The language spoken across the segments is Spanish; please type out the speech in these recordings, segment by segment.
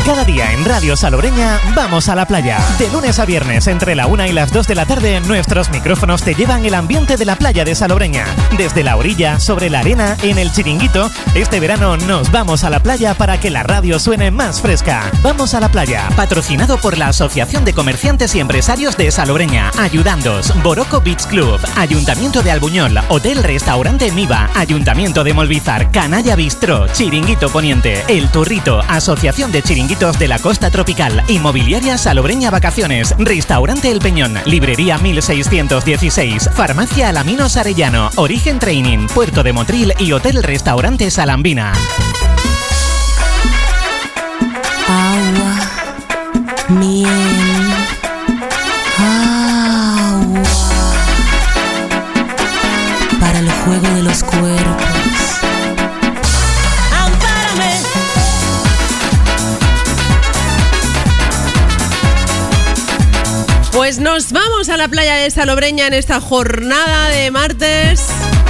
Cada día en Radio Salobreña vamos a la playa. De lunes a viernes entre la 1 y las 2 de la tarde nuestros micrófonos te llevan el ambiente de la playa de Salobreña. Desde la orilla, sobre la arena, en el Chiringuito, este verano nos vamos a la playa para que la radio suene más fresca. Vamos a la playa, patrocinado por la Asociación de Comerciantes y Empresarios de Salobreña, Ayudandos, Boroco Beach Club, Ayuntamiento de Albuñol, Hotel Restaurante Niva, Ayuntamiento de Molvízar, Canalla Bistró, Chiringuito Poniente, El Turrito, Asociación de Chiringuitos de la Costa Tropical, Inmobiliaria Salobreña Vacaciones, Restaurante El Peñón, Librería 1616, Farmacia Alaminos Arellano, Origen Training, Puerto de Motril y Hotel Restaurante Salambina. Agua, miel, agua, para el juego de los cuerpos. Pues nos vamos a la playa de Salobreña en esta jornada de martes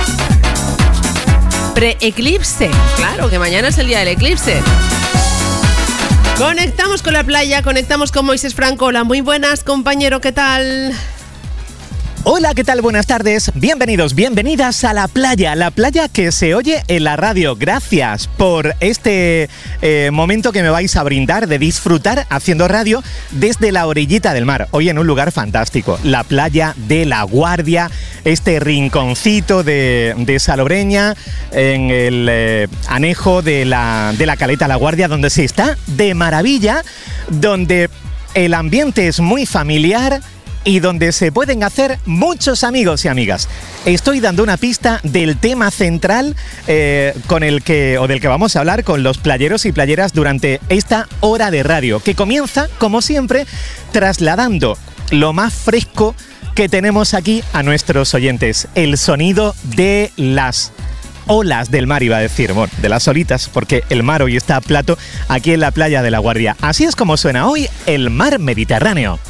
pre-eclipse. Claro, que mañana es el día del eclipse. Conectamos con la playa, conectamos con Moisés Franco. Hola, muy buenas, compañero, ¿qué tal? Hola, ¿qué tal? Buenas tardes. Bienvenidos, bienvenidas a la playa que se oye en la radio. Gracias por este momento que me vais a brindar de disfrutar haciendo radio desde la orillita del mar. Hoy en un lugar fantástico, la playa de La Guardia, este rinconcito de Salobreña, en el anejo de la caleta La Guardia, donde se está de maravilla, donde el ambiente es muy familiar y donde se pueden hacer muchos amigos y amigas. Estoy dando una pista del tema central del que vamos a hablar con los playeros y playeras durante esta hora de radio, que comienza, como siempre, trasladando lo más fresco que tenemos aquí a nuestros oyentes, el sonido de las olas del mar, iba a decir, bueno, de las olitas, porque el mar hoy está a plato aquí en la playa de La Guardia. Así es como suena hoy el mar Mediterráneo.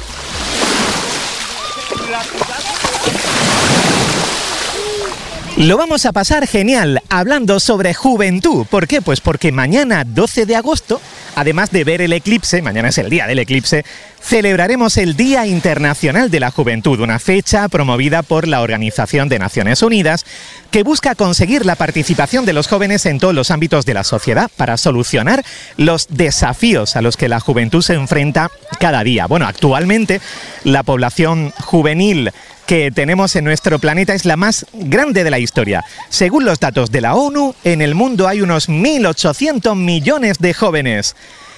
Lo vamos a pasar genial hablando sobre juventud. ¿Por qué? Pues porque mañana 12 de agosto, además de ver el eclipse, mañana es el día del eclipse, celebraremos el Día Internacional de la Juventud, una fecha promovida por la Organización de Naciones Unidas que busca conseguir la participación de los jóvenes en todos los ámbitos de la sociedad para solucionar los desafíos a los que la juventud se enfrenta cada día. Bueno, actualmente la población juvenil que tenemos en nuestro planeta es la más grande de la historia. Según los datos de la ONU, en el mundo hay unos 1.800 millones de jóvenes.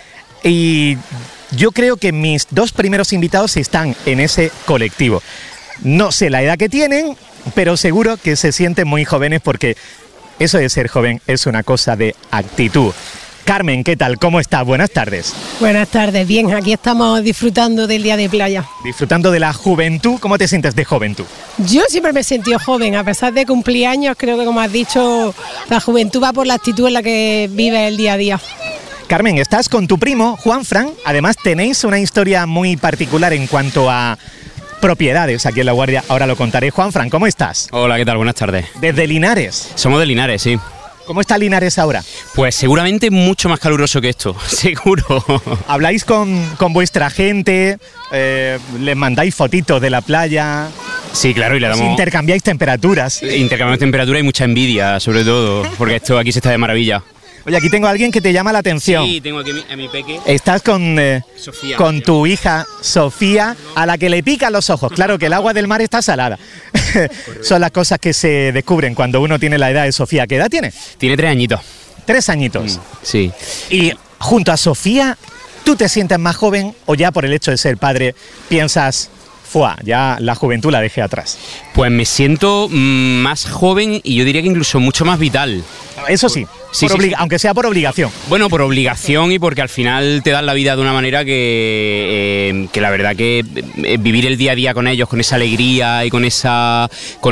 Y yo creo que mis dos primeros invitados están en ese colectivo. No sé la edad que tienen, pero seguro que se sienten muy jóvenes porque eso de ser joven es una cosa de actitud. Carmen, ¿qué tal? ¿Cómo estás? Buenas tardes. Buenas tardes, bien, aquí estamos disfrutando del día de playa. Disfrutando de la juventud, ¿cómo te sientes de joven tú? Yo siempre me he sentido joven, a pesar de cumplir años, creo que como has dicho, la juventud va por la actitud en la que vive el día a día. Carmen, estás con tu primo, Juanfran, además tenéis una historia muy particular en cuanto a propiedades aquí en La Guardia, ahora lo contaré. Juanfran, ¿cómo estás? Hola, ¿qué tal? Buenas tardes. ¿Desde Linares? Somos de Linares, sí. ¿Cómo está Linares ahora? Pues seguramente mucho más caluroso que esto, seguro. ¿Habláis con vuestra gente? ¿Les mandáis fotitos de la playa? Sí, claro, y le damos... ¿Intercambiáis temperaturas? Intercambiamos temperatura y mucha envidia, sobre todo, porque esto aquí se está de maravilla. Oye, aquí tengo a alguien que te llama la atención. Sí, tengo aquí a mi peque. Estás con Sofía, tu hija Sofía, a la que le pican los ojos. Claro que el agua del mar está salada. Son las cosas que se descubren cuando uno tiene la edad de Sofía. ¿Qué edad tiene? Tiene 3 añitos. 3 añitos. Sí. Y junto a Sofía, ¿tú te sientes más joven o ya por el hecho de ser padre piensas... ya la juventud la dejé atrás? Pues me siento más joven y yo diría que incluso mucho más vital. Eso sí, sí, aunque sea por obligación. Bueno, por obligación y porque al final te dan la vida de una manera que la verdad que vivir el día a día con ellos, con esa alegría y con esa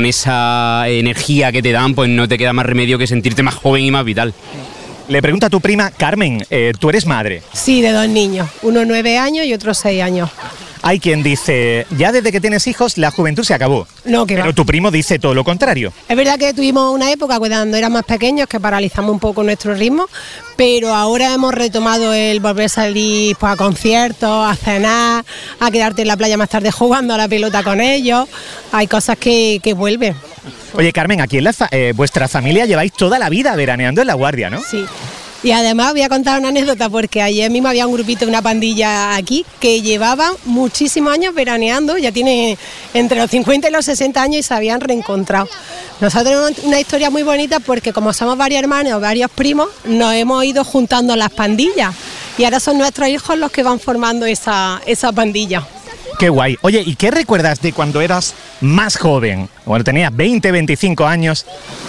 energía que te dan, pues no te queda más remedio que sentirte más joven y más vital. Le pregunto a tu prima, Carmen, ¿tú eres madre? Sí, de 2 niños, uno 9 años y otro 6 años. Hay quien dice, ya desde que tienes hijos la juventud se acabó. No, que Pero va. tu primo dice todo lo contrario. Es verdad que tuvimos una época cuando éramos más pequeños que paralizamos un poco nuestro ritmo, pero ahora hemos retomado el volver a salir pues, a conciertos, a cenar, a quedarte en la playa más tarde jugando a la pelota con ellos. Hay cosas que vuelven. Oye, Carmen, aquí en vuestra familia lleváis toda la vida veraneando en La Guardia, ¿no? Sí. Y además voy a contar una anécdota porque ayer mismo había un grupito, una pandilla aquí que llevaban muchísimos años veraneando, ya tiene entre los 50 y los 60 años y se habían reencontrado. Nosotros tenemos una historia muy bonita porque como somos varios hermanos, varios primos, nos hemos ido juntando las pandillas y ahora son nuestros hijos los que van formando esa pandilla. Qué guay. Oye, ¿y qué recuerdas de cuando eras más joven? Cuando tenías 20, 25 años.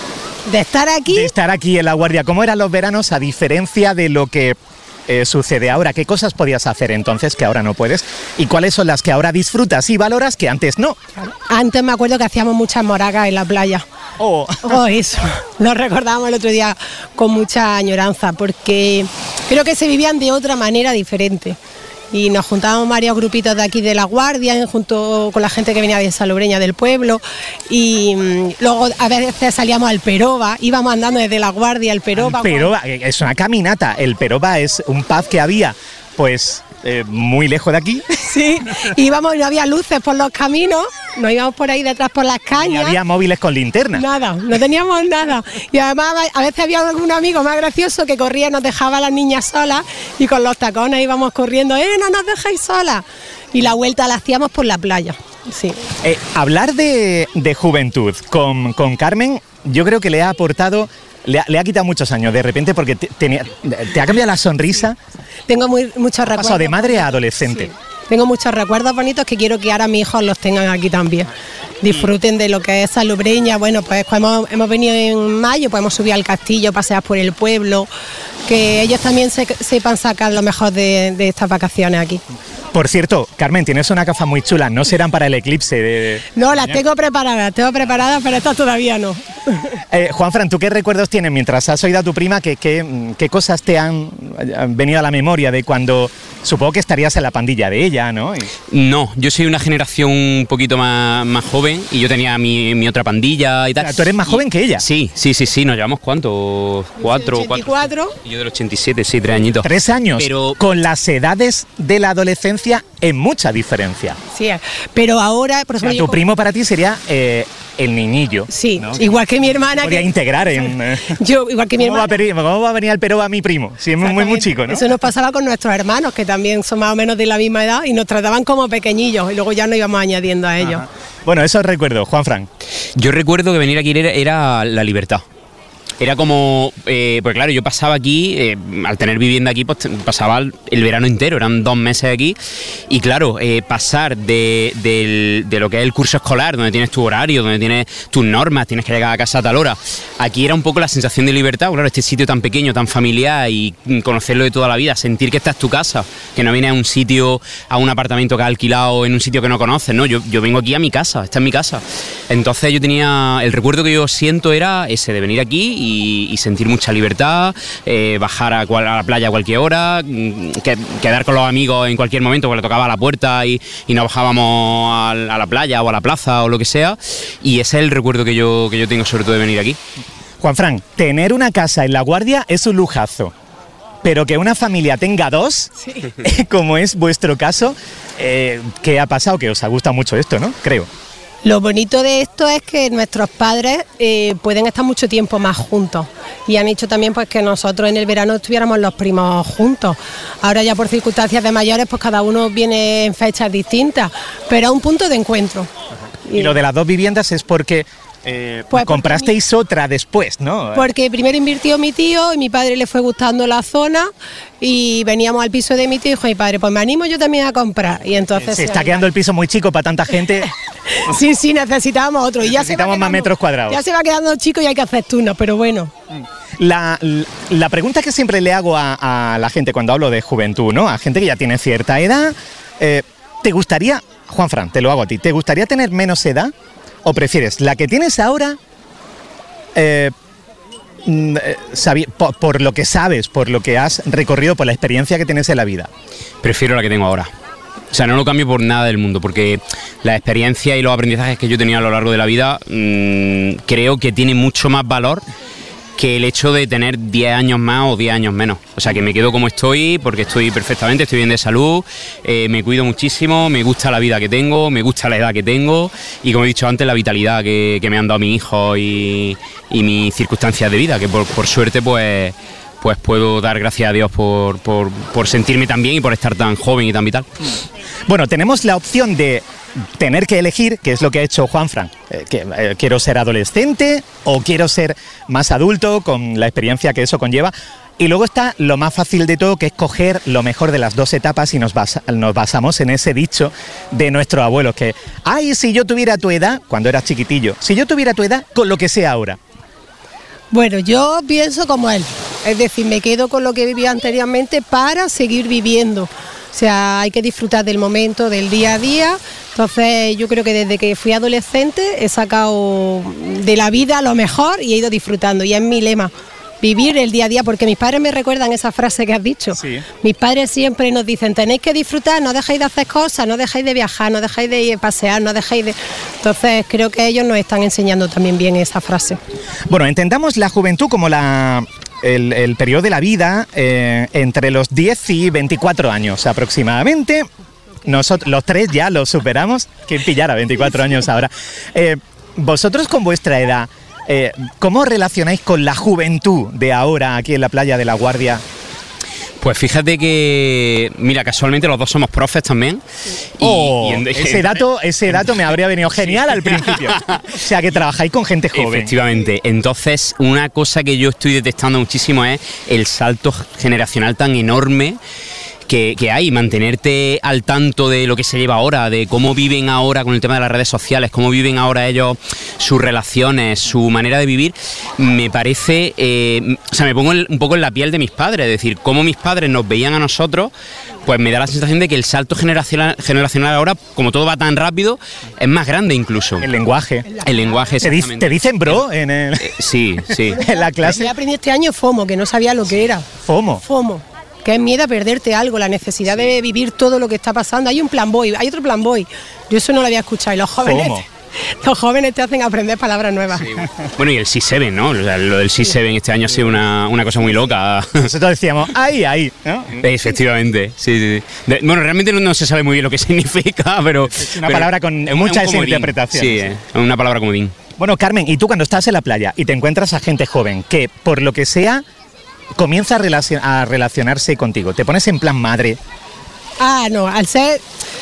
De estar aquí. De estar aquí en La Guardia. ¿Cómo eran los veranos a diferencia de lo que sucede ahora? ¿Qué cosas podías hacer entonces que ahora no puedes? ¿Y cuáles son las que ahora disfrutas y valoras que antes no? Antes me acuerdo que hacíamos muchas moracas en la playa. Oh. Oh, eso. Lo recordábamos el otro día con mucha añoranza porque creo que se vivían de otra manera diferente. Y nos juntábamos varios grupitos de aquí de La Guardia, junto con la gente que venía de Salobreña del pueblo. Y luego a veces salíamos al Peroba, íbamos andando desde La Guardia al Peroba. El Peroba, es una caminata. El Peroba es un pub que había, pues, muy lejos de aquí. Sí, íbamos y no había luces por los caminos, nos íbamos por ahí detrás por las Y cañas. había móviles con linterna. Nada, no teníamos nada. Y además a veces había algún amigo más gracioso que corría y nos dejaba a las niñas solas y con los tacones íbamos corriendo, no nos dejéis solas. Y la vuelta la hacíamos por la playa. Sí. Hablar de juventud con Carmen, yo creo que le ha aportado, le ha quitado muchos años de repente porque te ha cambiado la sonrisa. Tengo muchos Ha recuerdos. pasado de madre a adolescente. Sí. Tengo muchos recuerdos bonitos que quiero que ahora mis hijos los tengan aquí también. Disfruten de lo que es Salobreña. Bueno, pues cuando hemos venido en mayo, pues hemos subido al castillo, pasear por el pueblo. Que ellos también sepan sacar lo mejor de estas vacaciones aquí. Por cierto, Carmen, tienes una gafa muy chula, no serán para el eclipse de... No, las tengo preparadas, pero estas todavía no. Juanfran, ¿tú qué recuerdos tienes mientras has oído a tu prima? ¿Qué cosas te han venido a la memoria de cuando... Supongo que estarías en la pandilla de ella, ¿no? No, yo soy una generación un poquito más joven y yo tenía mi otra pandilla y tal. O sea, ¿tú eres más joven que ella? Sí, nos llevamos ¿cuánto? 84. Y yo del 87, sí, 3 añitos. 3 años, Pero con las edades de la adolescencia en mucha diferencia. Sí, pero ahora, por O sea, ejemplo, tu primo para ti sería el niñillo. Sí, ¿no? igual que mi hermana. Podría integrar en... Yo, igual que mi ¿Cómo hermana. va a venir al Peroba mi primo? Si es muy chico, ¿no? Eso nos pasaba con nuestros hermanos, que también son más o menos de la misma edad y nos trataban como pequeñillos y luego ya nos íbamos añadiendo a ellos. Ajá. Bueno, eso recuerdo, Juanfran. yo recuerdo que venir aquí era la libertad. Era como, pues claro, yo pasaba aquí, al tener vivienda aquí, pues pasaba el verano entero, eran 2 meses aquí, y claro, pasar de lo que es el curso escolar, donde tienes tu horario, donde tienes tus normas, tienes que llegar a casa a tal hora, aquí era un poco la sensación de libertad, claro, este sitio tan pequeño, tan familiar, y conocerlo de toda la vida, sentir que esta es tu casa, que no vienes a un sitio, a un apartamento que has alquilado en un sitio que no conoces, no, yo vengo aquí a mi casa, esta es mi casa. Entonces yo tenía, el recuerdo que yo siento era ese, de venir aquí y sentir mucha libertad, bajar a la playa a cualquier hora, quedar con los amigos en cualquier momento, porque le tocaba a la puerta y nos bajábamos a la playa o a la plaza o lo que sea, y ese es el recuerdo que yo tengo sobre todo de venir aquí. Juanfran, tener una casa en La Guardia es un lujazo, pero que una familia tenga 2, como es vuestro caso, ¿qué ha pasado? Que os ha gustado mucho esto, ¿no? Creo. Lo bonito de esto es que nuestros padres pueden estar mucho tiempo más juntos y han hecho también pues que nosotros en el verano estuviéramos los primos juntos. Ahora ya por circunstancias de mayores pues cada uno viene en fechas distintas, pero a un punto de encuentro. Y lo de las 2 viviendas es porque Pues comprasteis otra después, ¿no? Porque primero invirtió mi tío y mi padre le fue gustando la zona y veníamos al piso de mi tío y dijo mi padre, pues me animo yo también a comprar. Y entonces Se está quedando el piso muy chico para tanta gente. Sí, necesitábamos otro. Y ya Necesitamos más metros cuadrados. Ya se va quedando chico y hay que hacer turnos, pero bueno. La pregunta que siempre le hago a la gente cuando hablo de juventud, ¿no? A gente que ya tiene cierta edad, ¿te gustaría, Juanfran, te lo hago a ti, ¿te gustaría tener menos edad? ¿O prefieres la que tienes ahora, por lo que sabes, por lo que has recorrido, por la experiencia que tienes en la vida? Prefiero la que tengo ahora. O sea, no lo cambio por nada del mundo, porque la experiencia y los aprendizajes que yo he tenido a lo largo de la vida creo que tiene mucho más valor que el hecho de tener 10 años más o 10 años menos. O sea, que me quedo como estoy, porque estoy perfectamente, estoy bien de salud, me cuido muchísimo, me gusta la vida que tengo, me gusta la edad que tengo y, como he dicho antes, la vitalidad que me han dado mis hijos y mis circunstancias de vida, que por suerte pues puedo dar gracias a Dios por sentirme tan bien y por estar tan joven y tan vital. Bueno, tenemos la opción de tener que elegir, que es lo que ha hecho Juanfran. Quiero ser adolescente o quiero ser más adulto con la experiencia que eso conlleva. Y luego está lo más fácil de todo, que es coger lo mejor de las dos etapas y nos basamos en ese dicho de nuestros abuelos, que, ay, si yo tuviera tu edad, cuando eras chiquitillo, si yo tuviera tu edad, con lo que sea ahora. Bueno, yo pienso como él, es decir, me quedo con lo que viví anteriormente para seguir viviendo. O sea, hay que disfrutar del momento, del día a día. Entonces, yo creo que desde que fui adolescente he sacado de la vida lo mejor y he ido disfrutando. Y es mi lema, vivir el día a día, porque mis padres me recuerdan esa frase que has dicho. Sí. Mis padres siempre nos dicen, tenéis que disfrutar, no dejéis de hacer cosas, no dejéis de viajar, no dejéis de ir a pasear, no dejéis de... Entonces, creo que ellos nos están enseñando también bien esa frase. Bueno, entendamos la juventud como el periodo de la vida entre los 10 y 24 años aproximadamente. Nosotros, los tres ya lo superamos. ¿Quién pillara 24 años ahora? Vosotros con vuestra edad, ¿cómo os relacionáis con la juventud de ahora aquí en la playa de La Guardia? Pues fíjate que, mira, casualmente los dos somos profes también. Ese dato me habría venido genial al principio. O sea, que trabajáis con gente joven. Efectivamente. Entonces, una cosa que yo estoy detectando muchísimo es el salto generacional tan enorme que hay, mantenerte al tanto de lo que se lleva ahora, de cómo viven ahora con el tema de las redes sociales, cómo viven ahora ellos sus relaciones, su manera de vivir, me parece, o sea, me pongo un poco en la piel de mis padres, es decir, cómo mis padres nos veían a nosotros, pues me da la sensación de que el salto generacional ahora, como todo va tan rápido, es más grande incluso. El lenguaje, exactamente. ¿Te dicen bro en el... Sí. En la clase. Yo aprendí este año FOMO, que no sabía lo que era. FOMO. Que es miedo a perderte algo, la necesidad de vivir todo lo que está pasando. Hay un plan boy, hay otro plan boy. Yo eso no lo había escuchado y los jóvenes te hacen aprender palabras nuevas. Sí. Bueno, y el C7, ¿no? O sea, lo del C7 este año ha sido una cosa muy loca. Nosotros decíamos, ahí, ¿no? Efectivamente, sí. Bueno, realmente no se sabe muy bien lo que significa, pero... Es una palabra con mucha interpretación. Sí, una palabra comodín. Bueno, Carmen, ¿y tú cuando estás en la playa y te encuentras a gente joven que, por lo que sea, comienza a relacionarse contigo? ¿Te pones en plan madre? No, al ser...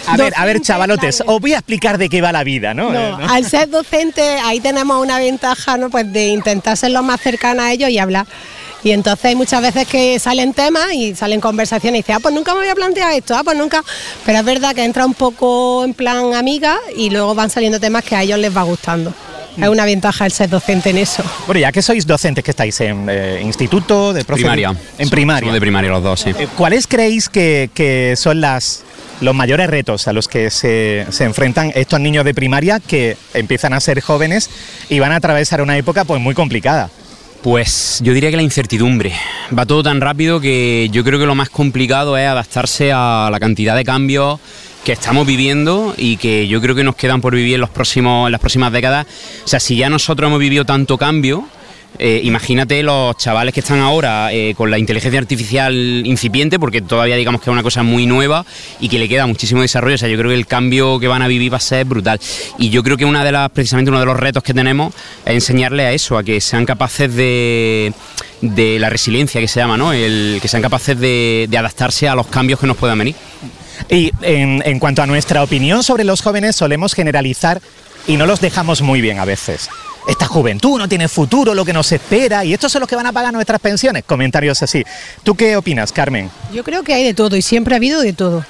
A ver, chavalotes, claro, os voy a explicar de qué va la vida, ¿no? Al ser docente, ahí tenemos una ventaja, ¿no? Pues de intentar ser lo más cercana a ellos y hablar. Y entonces hay muchas veces que salen temas y salen conversaciones y dices, pues nunca me había planteado esto, pues nunca... Pero es verdad que entra un poco en plan amiga y luego van saliendo temas que a ellos les va gustando. Es una ventaja el ser docente en eso. Bueno, ya que sois docentes, que estáis en instituto, de primaria. En primaria. Somos de primaria los dos, sí. ¿Cuáles creéis que son los mayores retos a los que se enfrentan estos niños de primaria que empiezan a ser jóvenes y van a atravesar una época pues muy complicada? Pues yo diría que la incertidumbre. Va todo tan rápido que yo creo que lo más complicado es adaptarse a la cantidad de cambios que estamos viviendo y que yo creo que nos quedan por vivir en las próximas décadas. O sea, si ya nosotros hemos vivido tanto cambio, imagínate los chavales que están ahora con la inteligencia artificial incipiente, porque todavía digamos que es una cosa muy nueva y que le queda muchísimo desarrollo. O sea, yo creo que el cambio que van a vivir va a ser brutal. Y yo creo que precisamente uno de los retos que tenemos es enseñarles a eso, a que sean capaces de la resiliencia, que se llama, ¿no? Que sean capaces de adaptarse a los cambios que nos puedan venir. Y en cuanto a nuestra opinión sobre los jóvenes, solemos generalizar y no los dejamos muy bien a veces. Esta juventud no tiene futuro, lo que nos espera, y estos son los que van a pagar nuestras pensiones. Comentarios así. ¿Tú qué opinas, Carmen? Yo creo que hay de todo y siempre ha habido de todo.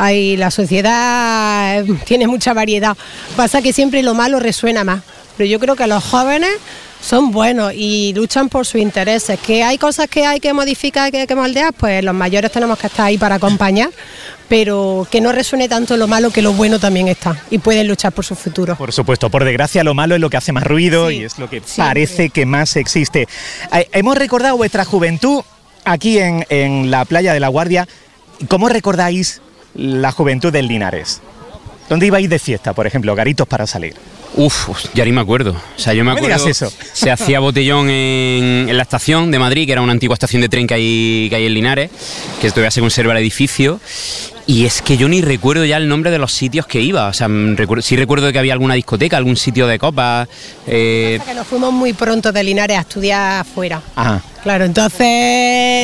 La sociedad tiene mucha variedad. Pasa que siempre lo malo resuena más. Pero yo creo que los jóvenes son buenos y luchan por sus intereses. Que hay cosas que hay que modificar, que hay que moldear, pues los mayores tenemos que estar ahí para acompañar, pero que no resuene tanto lo malo, que lo bueno también está y pueden luchar por su futuro. Por supuesto, por desgracia lo malo es lo que hace más ruido, sí, y es lo que parece que más existe. Hemos recordado vuestra juventud aquí en la playa de La Guardia. ¿Cómo recordáis la juventud del Linares? ¿Dónde ibais de fiesta, por ejemplo, garitos para salir? Uf, ya ni me acuerdo. O sea, yo me acuerdo. digas eso. Se hacía botellón en la estación de Madrid, que era una antigua estación de tren que hay en Linares, que todavía se conserva el edificio. Y es que yo ni recuerdo ya el nombre de los sitios que iba. O sea, sí recuerdo que había alguna discoteca, algún sitio de copas. Que nos fuimos muy pronto de Linares a estudiar afuera. Ajá. Claro, entonces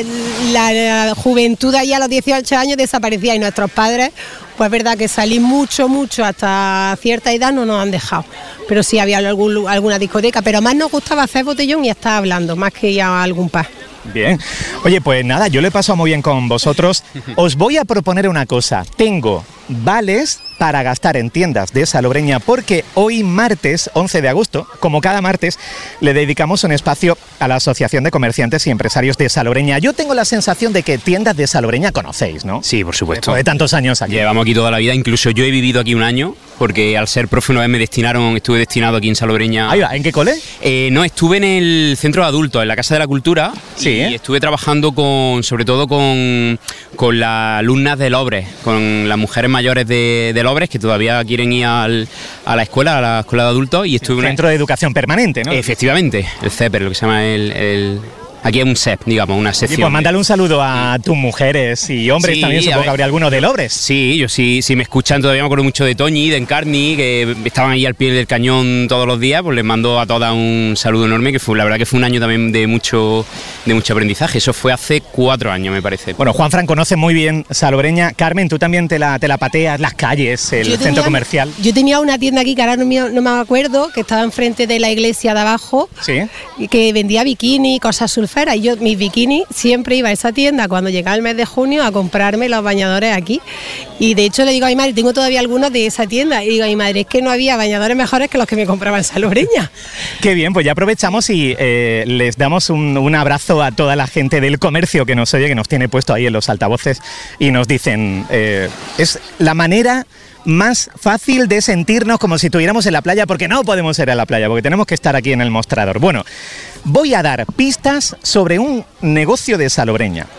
la juventud ahí a los 18 años desaparecía y nuestros padres, pues es verdad que salir mucho hasta cierta edad no nos han dejado. Pero sí había alguna discoteca, pero más nos gustaba hacer botellón y estar hablando, más que ir a algún pub. Bien. Oye, pues nada, yo lo he pasado muy bien con vosotros. Os voy a proponer una cosa. Tengo vales para gastar en tiendas de Salobreña porque hoy martes 11 de agosto, como cada martes, le dedicamos un espacio a la Asociación de Comerciantes y Empresarios de Salobreña. Yo tengo la sensación de que tiendas de Salobreña conocéis, ¿no? Sí, por supuesto. Después de tantos años aquí. Llevamos aquí toda la vida, incluso yo he vivido aquí un año, porque al ser profe una vez estuve destinado aquí en Salobreña. Ahí va, ¿en qué cole? No, estuve en el centro de adultos, en la Casa de la Cultura, sí, y estuve trabajando sobre todo con las alumnas de Lobres, con las mujeres mayores de Lobres que todavía quieren ir a la escuela de adultos, y estuve en Centro de Educación Permanente, ¿no? Efectivamente, el CEPER, lo que se llama aquí es un SEP, digamos, una sección. Y pues mándale un saludo a tus mujeres y hombres, sí, también, supongo que habría algunos de Lobres. Sí, yo sí, si me escuchan, todavía me acuerdo mucho de Toñi, de Encarni, que estaban ahí al pie del cañón todos los días, pues les mando a todas un saludo enorme, que la verdad que fue un año también de mucho aprendizaje. Eso fue hace 4 años, me parece. Bueno, Juanfran conoce muy bien Salobreña. Carmen, tú también te la pateas, las calles, el centro comercial. Yo tenía una tienda aquí, que ahora no me acuerdo, que estaba enfrente de la iglesia de abajo, sí, y que vendía bikini, cosas surferas, y yo mis bikinis siempre iba a esa tienda cuando llegaba el mes de junio a comprarme los bañadores aquí. Y de hecho le digo a mi madre, tengo todavía algunos de esa tienda, y digo a mi madre, es que no había bañadores mejores que los que me compraba en Salobreña. Qué bien, pues ya aprovechamos y les damos un abrazo a toda la gente del comercio que nos oye, que nos tiene puesto ahí en los altavoces, y nos dicen, es la manera más fácil de sentirnos como si estuviéramos en la playa, porque no podemos ir a la playa, porque tenemos que estar aquí en el mostrador. Bueno, voy a dar pistas sobre un negocio de Salobreña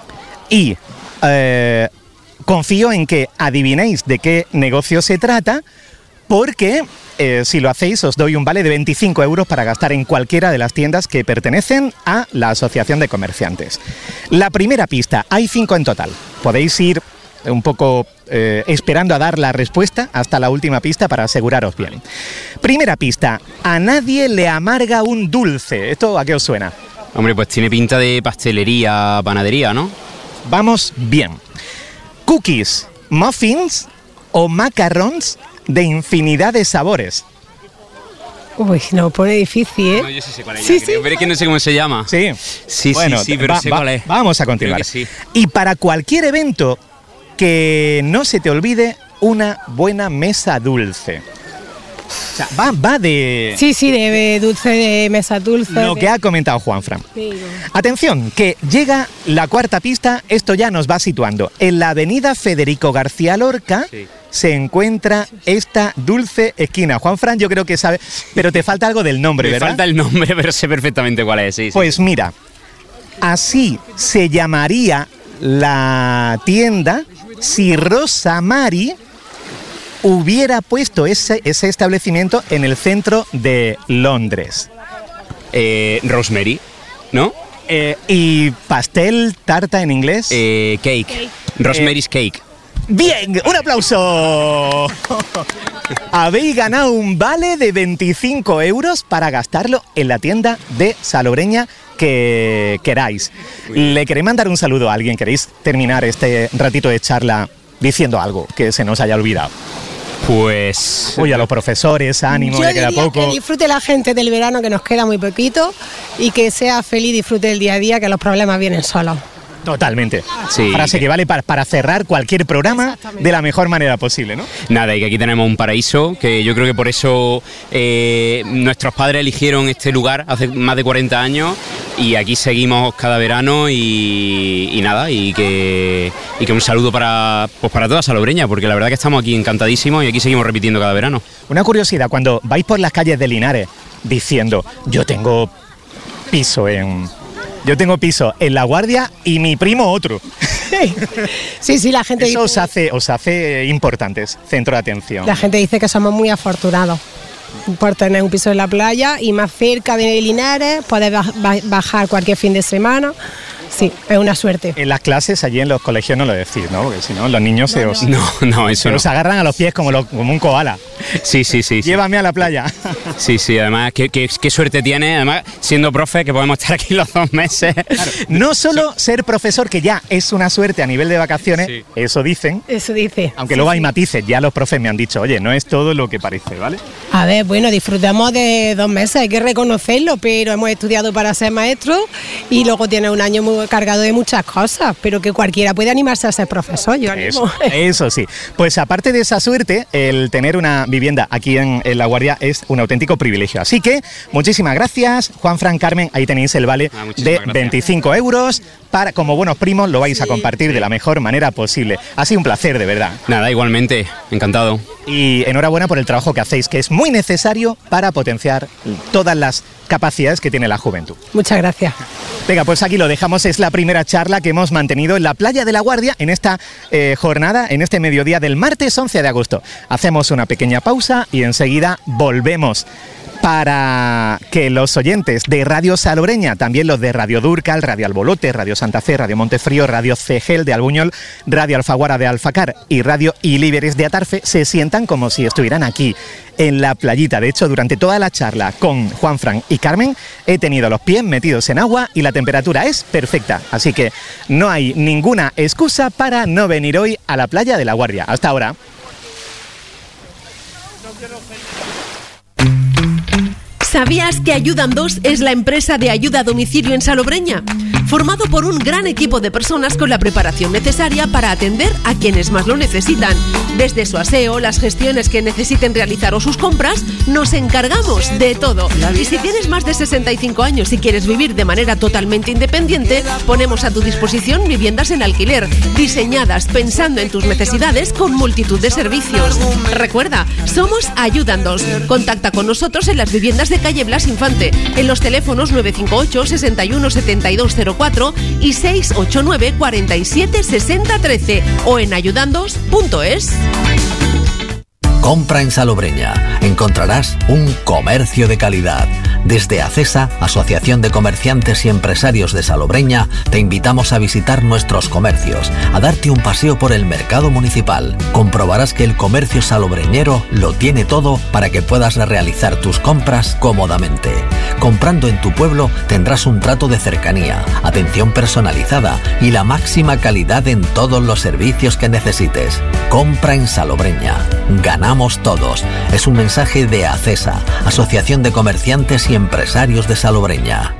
y confío en que adivinéis de qué negocio se trata, porque si lo hacéis os doy un vale de 25 euros para gastar en cualquiera de las tiendas que pertenecen a la Asociación de Comerciantes. La primera pista, hay 5 en total, podéis ir un poco esperando a dar la respuesta hasta la última pista para aseguraros bien. Primera pista, a nadie le amarga un dulce. ¿Esto a qué os suena? Hombre, pues tiene pinta de pastelería, panadería, ¿no? Vamos bien. Cookies, muffins o macarrons de infinidad de sabores. Uy, no, pone difícil, ¿eh? No, yo sí sé cuál es. Sí, pero es que no sé cómo se llama. Sí. Sí, bueno, sí, pero sé cuál es. Vamos a continuar. Sí. Y para cualquier evento, que no se te olvide una buena mesa dulce. O sea, va de... Sí, de dulce, de mesa dulce. Lo que ha comentado Juanfran. Sí. Atención, que llega la cuarta pista, esto ya nos va situando. En la avenida Federico García Lorca se encuentra esta dulce esquina. Juanfran, yo creo que sabe, pero te falta algo del nombre, ¿verdad? Me falta el nombre, pero sé perfectamente cuál es, sí. Pues mira, así se llamaría la tienda si Rosa Mari hubiera puesto ese establecimiento en el centro de Londres. Rosemary, ¿no? ¿Y pastel, tarta en inglés? Cake. Rosemary's Cake. ¡Bien! ¡Un aplauso! Habéis ganado un vale de 25 euros para gastarlo en la tienda de Salobreña que queráis. ¿Le queréis mandar un saludo a alguien? ¿Queréis terminar este ratito de charla diciendo algo que se nos haya olvidado? Pues... Oye, a los profesores, ánimo, ya queda poco. Que disfrute la gente del verano, que nos queda muy poquito, y que sea feliz, disfrute del día a día, que los problemas vienen solos. Totalmente. Sí. Frase que vale para cerrar cualquier programa de la mejor manera posible, ¿no? Nada, y que aquí tenemos un paraíso, que yo creo que por eso nuestros padres eligieron este lugar hace más de 40 años, y aquí seguimos cada verano, y nada, y que un saludo para toda Salobreña, porque la verdad que estamos aquí encantadísimos y aquí seguimos repitiendo cada verano. Una curiosidad, cuando vais por las calles de Linares diciendo, yo tengo piso en La Guardia y mi primo otro. Sí, la gente Eso dice, os hace importantes, centro de atención. la gente dice que somos muy afortunados por tener un piso en la playa y más cerca de Linares, poder bajar cualquier fin de semana. Sí, es una suerte. En las clases, allí en los colegios no lo decís, ¿no? Porque si no, los niños No, eso no. os agarran a los pies como un koala. Sí. Llévame a la playa. Sí, además, qué suerte tiene, además, siendo profe, que podemos estar aquí los 2 meses. Claro, no solo ser profesor, que ya es una suerte a nivel de vacaciones, Sí. eso dicen, Eso dice. aunque luego hay matices, ya los profes me han dicho, oye, no es todo lo que parece, ¿vale? A ver, bueno, disfrutamos de 2 meses, hay que reconocerlo, pero hemos estudiado para ser maestros y luego tiene un año muy cargado de muchas cosas, pero que cualquiera puede animarse a ser profesor, yo animo. Eso sí. Pues aparte de esa suerte, el tener una vivienda aquí en La Guardia es un auténtico privilegio. Así que, muchísimas gracias, Juanfran, Carmen, ahí tenéis el vale de gracias. 25 euros. Para, como buenos primos, lo vais a compartir de la mejor manera posible. Ha sido un placer, de verdad. Nada, igualmente, encantado. Y enhorabuena por el trabajo que hacéis, que es muy necesario para potenciar todas las capacidades que tiene la juventud. Muchas gracias. Venga, pues aquí lo dejamos. Es la primera charla que hemos mantenido en la playa de La Guardia en esta jornada, en este mediodía del martes 11 de agosto. Hacemos una pequeña pausa y enseguida volvemos para que los oyentes de Radio Salobreña, también los de Radio Dúrcal, Radio Albolote, Radio Santa Fe, Radio Montefrío, Radio Cegel de Albuñol, Radio Alfaguara de Alfacar y Radio Ilíberes de Atarfe se sientan como si estuvieran aquí en la playita. De hecho, durante toda la charla con Juanfran y Carmen he tenido los pies metidos en agua y la temperatura es perfecta. Así que no hay ninguna excusa para no venir hoy a la playa de La Guardia. Hasta ahora. ¿Sabías que Ayudan 2 es la empresa de ayuda a domicilio en Salobreña? Formado por un gran equipo de personas con la preparación necesaria para atender a quienes más lo necesitan. Desde su aseo, las gestiones que necesiten realizar o sus compras, nos encargamos de todo. Y si tienes más de 65 años y quieres vivir de manera totalmente independiente, ponemos a tu disposición viviendas en alquiler, diseñadas pensando en tus necesidades con multitud de servicios. Recuerda, somos Ayudan 2. Contacta con nosotros en las viviendas de calle Blas Infante, en los teléfonos 958 61 72 04 y 689 47 60 13 o en ayudandos.es. Compra en Salobreña. Encontrarás un comercio de calidad. Desde ACESA, Asociación de Comerciantes y Empresarios de Salobreña, te invitamos a visitar nuestros comercios, a darte un paseo por el mercado municipal. Comprobarás que el comercio salobreñero lo tiene todo para que puedas realizar tus compras cómodamente. Comprando en tu pueblo tendrás un trato de cercanía, atención personalizada y la máxima calidad en todos los servicios que necesites. Compra en Salobreña. Ganamos todos. Es un mensaje de ACESA, Asociación de Comerciantes y Empresarios de Salobreña.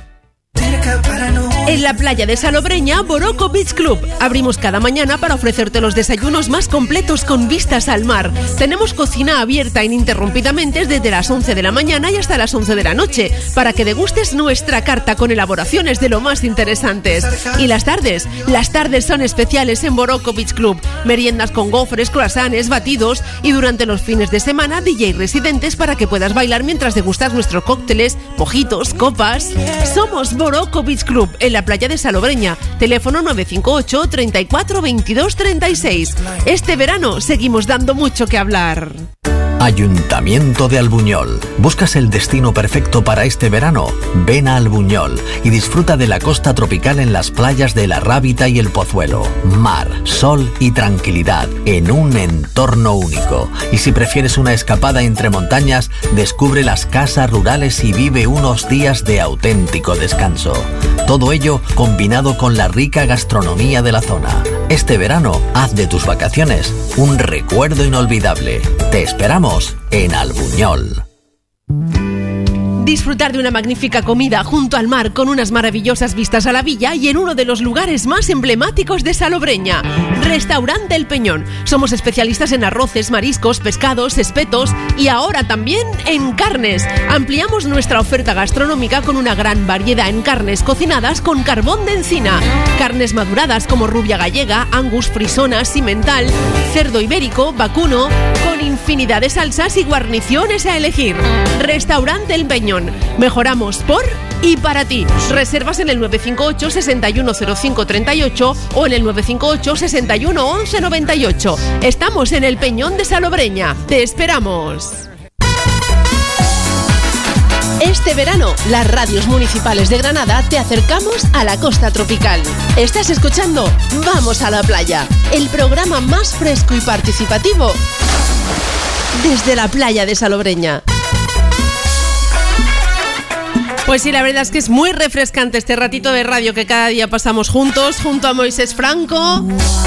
En la playa de Salobreña, Boroco Beach Club. Abrimos cada mañana para ofrecerte los desayunos más completos con vistas al mar. Tenemos cocina abierta ininterrumpidamente desde las 11 de la mañana y hasta las 11 de la noche, para que degustes nuestra carta con elaboraciones de lo más interesantes. Y las tardes son especiales en Boroco Beach Club. Meriendas con gofres, croissants, batidos y durante los fines de semana DJ residentes para que puedas bailar mientras degustas nuestros cócteles, mojitos, copas. Somos Boroco Beach Club en la playa de Salobreña, teléfono 958 34 22 36. Este verano seguimos dando mucho que hablar. Ayuntamiento de Albuñol. ¿Buscas el destino perfecto para este verano? Ven a Albuñol y disfruta de la costa tropical en las playas de La Rábita y El Pozuelo. Mar, sol y tranquilidad en un entorno único. Y si prefieres una escapada entre montañas, descubre las casas rurales y vive unos días de auténtico descanso. Todo ello combinado con la rica gastronomía de la zona. Este verano, haz de tus vacaciones un recuerdo inolvidable. Te esperamos en Albuñol. Disfrutar de una magnífica comida junto al mar con unas maravillosas vistas a la villa y en uno de los lugares más emblemáticos de Salobreña, Restaurante El Peñón. Somos especialistas en arroces, mariscos, pescados, espetos y ahora también en carnes. Ampliamos nuestra oferta gastronómica con una gran variedad en carnes cocinadas con carbón de encina. Carnes maduradas como rubia gallega, angus, frisona, simental, cerdo ibérico, vacuno, con infinidad de salsas y guarniciones a elegir. Restaurante El Peñón. Mejoramos por y para ti. Reservas en el 958 6105 38 o en el 958 61 11 98. Estamos en el Peñón de Salobreña. ¡Te esperamos! Este verano, las radios municipales de Granada te acercamos a la costa tropical. ¿Estás escuchando? ¡Vamos a la playa! El programa más fresco y participativo desde la playa de Salobreña. Pues sí, la verdad es que es muy refrescante este ratito de radio que cada día pasamos juntos, junto a Moisés Franco.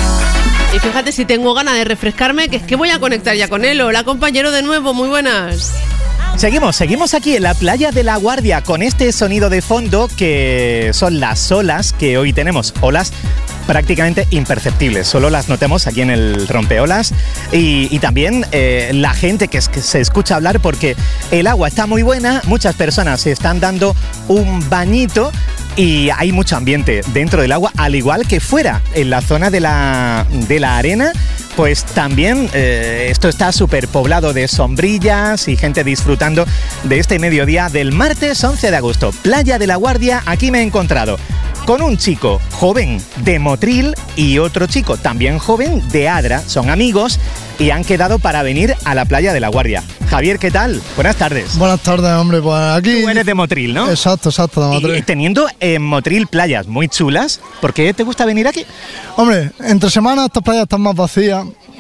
Y fíjate, si tengo ganas de refrescarme, que es que voy a conectar ya con él. Hola, compañero, de nuevo, muy buenas. Seguimos aquí en la playa de La Guardia con este sonido de fondo que son las olas que hoy tenemos. Olas prácticamente imperceptibles, solo las notemos aquí en el rompeolas y también la gente que se escucha hablar porque el agua está muy buena, muchas personas se están dando un bañito y hay mucho ambiente dentro del agua, al igual que fuera, en la zona de la arena. Pues también esto está súper poblado de sombrillas y gente disfrutando de este mediodía del martes 11 de agosto. Playa de La Guardia, aquí me he encontrado con un chico joven de Motril y otro chico también joven de Adra. Son amigos y han quedado para venir a la playa de La Guardia. Javier, ¿qué tal? Buenas tardes. Buenas tardes, hombre. Pues aquí... Tú eres de Motril, ¿no? Exacto, de Motril. Y teniendo en Motril playas muy chulas, ¿por qué te gusta venir aquí? Hombre, entre semanas estas playas están más vacías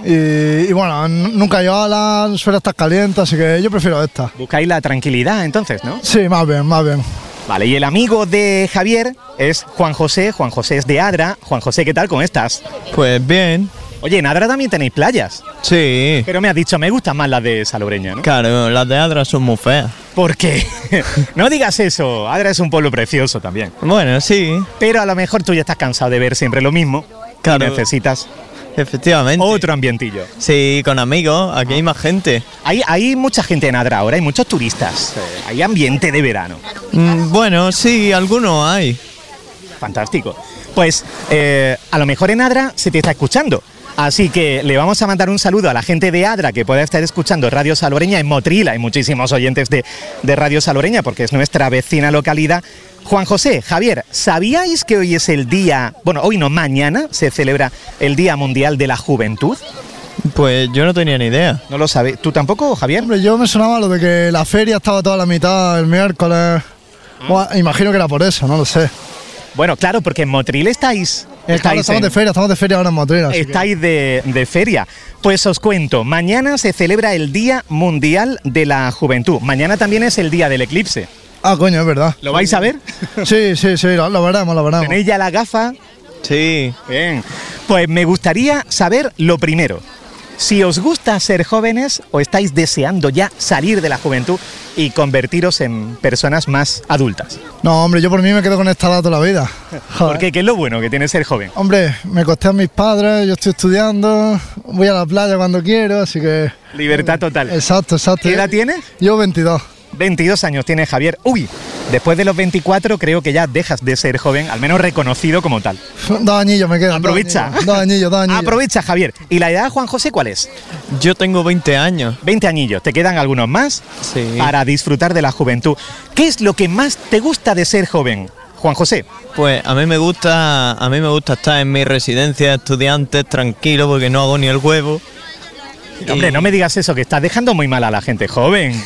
y bueno, nunca hay olas, suele estar caliente, así que yo prefiero esta. Buscáis la tranquilidad entonces, ¿no? Sí, más bien. Vale, y el amigo de Javier es Juan José. Juan José es de Adra. Juan José, ¿qué tal? ¿Cómo estás? Pues bien. Oye, en Adra también tenéis playas. Sí. Pero me has dicho, me gustan más las de Salobreña, ¿no? Claro, las de Adra son muy feas. ¿Por qué? No digas eso. Adra es un pueblo precioso también. Bueno, sí. Pero a lo mejor tú ya estás cansado de ver siempre lo mismo. Claro. Y necesitas efectivamente otro ambientillo. Sí, con amigos. Aquí hay más gente. Hay mucha gente en Adra ahora, hay muchos turistas. Hay ambiente de verano. Bueno, sí, algunos hay. Fantástico. Pues a lo mejor en Adra se te está escuchando. Así que le vamos a mandar un saludo a la gente de Adra que pueda estar escuchando Radio Salobreña. En Motril hay muchísimos oyentes de Radio Salobreña porque es nuestra vecina localidad. Juan José, Javier, ¿sabíais que hoy es el día, bueno, hoy no, mañana se celebra el Día Mundial de la Juventud? Pues yo no tenía ni idea. ¿No lo sabes? ¿Tú tampoco, Javier? Hombre, yo me sonaba lo de que la feria estaba toda la mitad el miércoles. Bueno, imagino que era por eso, no lo sé. Bueno, claro, porque en Motril estáis... Claro, estamos de feria ahora en Motril. Estáis de feria. Pues os cuento, mañana se celebra el Día Mundial de la Juventud. Mañana también es el día del eclipse. Ah, coño, es verdad. ¿Lo vais a ver? Sí, lo veremos. ¿Tenéis ya la gafa? Sí. Bien. Pues me gustaría saber lo primero. Si os gusta ser jóvenes o estáis deseando ya salir de la juventud y convertiros en personas más adultas. No, hombre, yo por mí me quedo con esta edad toda la vida. ¿Por qué? ¿Qué es lo bueno que tiene ser joven? Hombre, me costé a mis padres, yo estoy estudiando, voy a la playa cuando quiero, así que... Libertad total. Exacto. ¿Qué edad tienes? Yo 22. 22 años tiene Javier. Uy, después de los 24 creo que ya dejas de ser joven, al menos reconocido como tal. 2 añillos me quedan. Aprovecha. 2 añillos. Aprovecha, Javier. ¿Y la edad, Juan José, cuál es? Yo tengo 20 años. 20 añillos. ¿Te quedan algunos más? Sí. Para disfrutar de la juventud. ¿Qué es lo que más te gusta de ser joven, Juan José? Pues a mí me gusta estar en mi residencia de estudiantes tranquilo porque no hago ni el huevo. Hombre, no me digas eso, que estás dejando muy mal a la gente joven.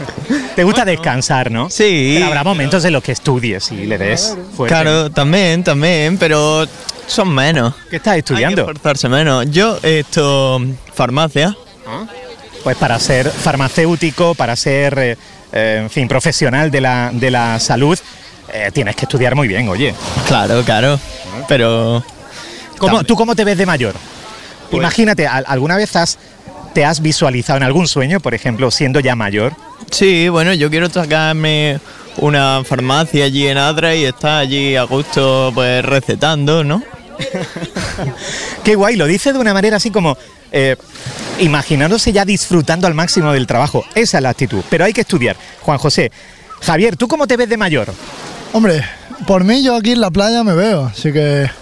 Te gusta descansar, ¿no? Sí. Pero habrá momentos en los que estudies y le des fuerte. Claro, también, pero son menos. ¿Qué estás estudiando? Hay que esforzarse menos. Yo farmacia. Pues para ser farmacéutico, para ser, en fin, profesional de la salud, tienes que estudiar muy bien, oye. Claro. Pero... ¿Tú cómo te ves de mayor? Pues, imagínate, ¿alguna vez te has visualizado en algún sueño, por ejemplo, siendo ya mayor? Sí, bueno, yo quiero sacarme una farmacia allí en Adra y estar allí a gusto, pues, recetando, ¿no? Qué guay, lo dice de una manera así como imaginándose ya disfrutando al máximo del trabajo. Esa es la actitud, pero hay que estudiar. Juan José, Javier, ¿tú cómo te ves de mayor? Hombre, por mí yo aquí en la playa me veo, así que...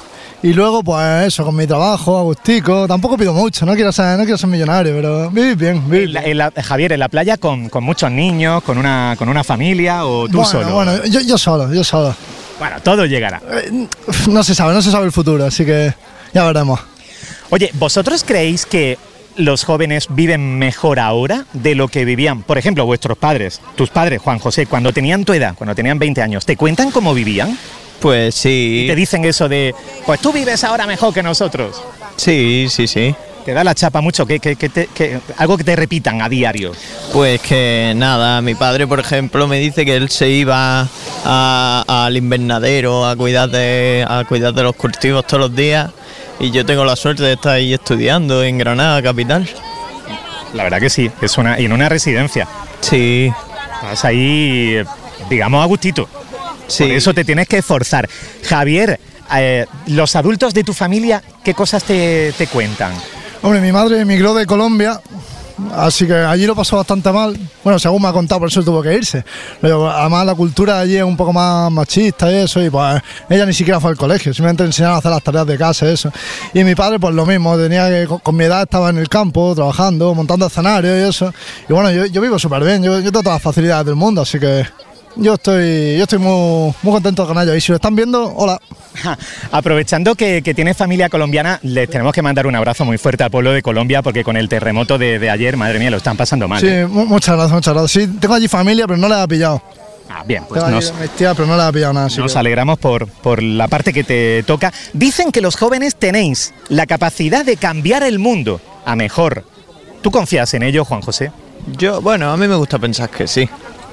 Y luego, pues eso, con mi trabajo, agustico. Tampoco pido mucho, no quiero ser millonario, pero vivir bien. Javier, en la playa con muchos niños, con una familia o tú solo. Bueno, yo solo. Bueno, todo llegará. No se sabe el futuro, así que ya veremos. Oye, ¿vosotros creéis que los jóvenes viven mejor ahora de lo que vivían? Por ejemplo, vuestros padres, tus padres, Juan José, cuando tenían tu edad, cuando tenían 20 años, ¿te cuentan cómo vivían? Pues sí. Y te dicen eso de, pues tú vives ahora mejor que nosotros. Sí. ¿Te da la chapa mucho? Algo que te repitan a diario. Pues que nada, mi padre, por ejemplo, me dice que él se iba al invernadero a cuidar de los cultivos todos los días, y yo tengo la suerte de estar ahí estudiando en Granada, capital. La verdad que sí, y en una residencia. Sí. Estás ahí, digamos, a gustito. Sí. Por eso te tienes que esforzar. Javier, los adultos de tu familia, ¿qué cosas te cuentan? Hombre, mi madre emigró de Colombia, así que allí lo pasó bastante mal. Bueno, según me ha contado, por eso tuvo que irse. Pero además la cultura allí es un poco más machista y eso, y pues ella ni siquiera fue al colegio, simplemente enseñaron a hacer las tareas de casa y eso. Y mi padre pues lo mismo, tenía que, con mi edad estaba en el campo, trabajando, montando escenarios y eso. Y bueno, yo vivo súper bien, yo tengo todas las facilidades del mundo, así que yo estoy muy contento con ellos. Y si lo están viendo, hola. Aprovechando que tienes familia colombiana, les tenemos que mandar un abrazo muy fuerte al pueblo de Colombia, porque con el terremoto de ayer, madre mía, lo están pasando mal. Sí, muchas gracias. Sí, tengo allí familia, pero no les ha pillado. Bien, pues mis tías, pero no les ha pillado nada. Nos alegramos por la parte que te toca. Dicen que los jóvenes tenéis la capacidad de cambiar el mundo a mejor. ¿Tú confías en ello, Juan José? A mí me gusta pensar que sí.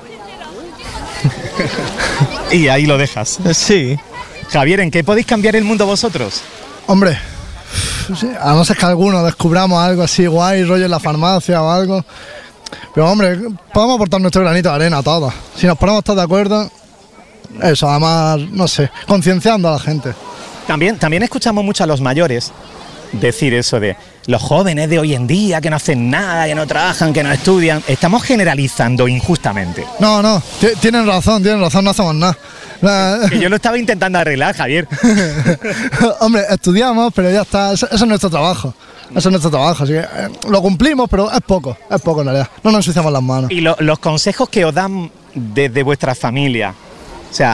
Y ahí lo dejas. Sí. Javier, ¿en qué podéis cambiar el mundo vosotros? Hombre, a no ser que algunos descubramos algo así guay, rollo en la farmacia o algo. Pero hombre, podemos aportar nuestro granito de arena a todos. Si nos ponemos todos de acuerdo, eso, además, no sé, concienciando a la gente. También escuchamos mucho a los mayores decir eso de los jóvenes de hoy en día que no hacen nada, que no trabajan, que no estudian. Estamos generalizando injustamente. No, tienen razón, no hacemos nada. Que yo lo estaba intentando arreglar, Javier. Hombre, estudiamos, pero ya está, eso es nuestro trabajo. Eso es nuestro trabajo, así que lo cumplimos, pero es poco en realidad. No nos ensuciamos las manos. Y los consejos que os dan desde vuestra familia, o sea,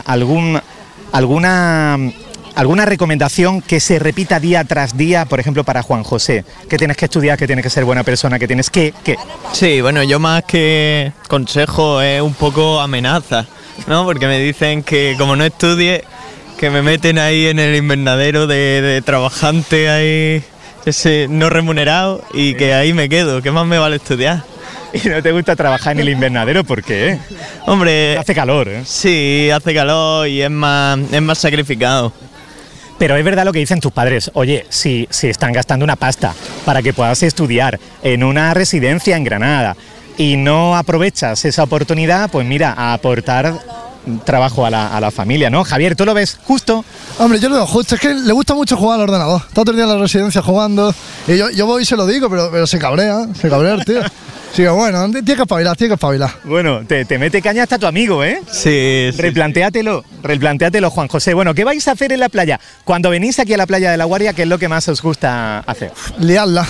alguna recomendación que se repita día tras día, por ejemplo, para Juan José, que tienes que estudiar, que tienes que ser buena persona, que tienes que... Sí, bueno, yo más que consejo es un poco amenaza, ¿no? Porque me dicen que como no estudie, que me meten ahí en el invernadero de trabajante ahí, ese no remunerado, y que ahí me quedo, ¿qué más me vale estudiar? ¿Y no te gusta trabajar en el invernadero? ¿Por qué? Hombre... Hace calor, ¿eh? Sí, hace calor y es más sacrificado. Pero es verdad lo que dicen tus padres. Oye, si están gastando una pasta para que puedas estudiar en una residencia en Granada y no aprovechas esa oportunidad, pues mira, a aportar trabajo a la familia, ¿no? Javier, ¿tú lo ves justo? Hombre, yo lo veo justo, es que le gusta mucho jugar al ordenador. Está todo el día en la residencia jugando, y yo voy y se lo digo, pero se cabrea el tío. Así que bueno, tienes que espabilar. Bueno, te mete caña hasta tu amigo, ¿eh? Sí. Replantéatelo, Juan José. Bueno, ¿qué vais a hacer en la playa? Cuando venís aquí a la playa de La Guardia, ¿qué es lo que más os gusta hacer? Liarla.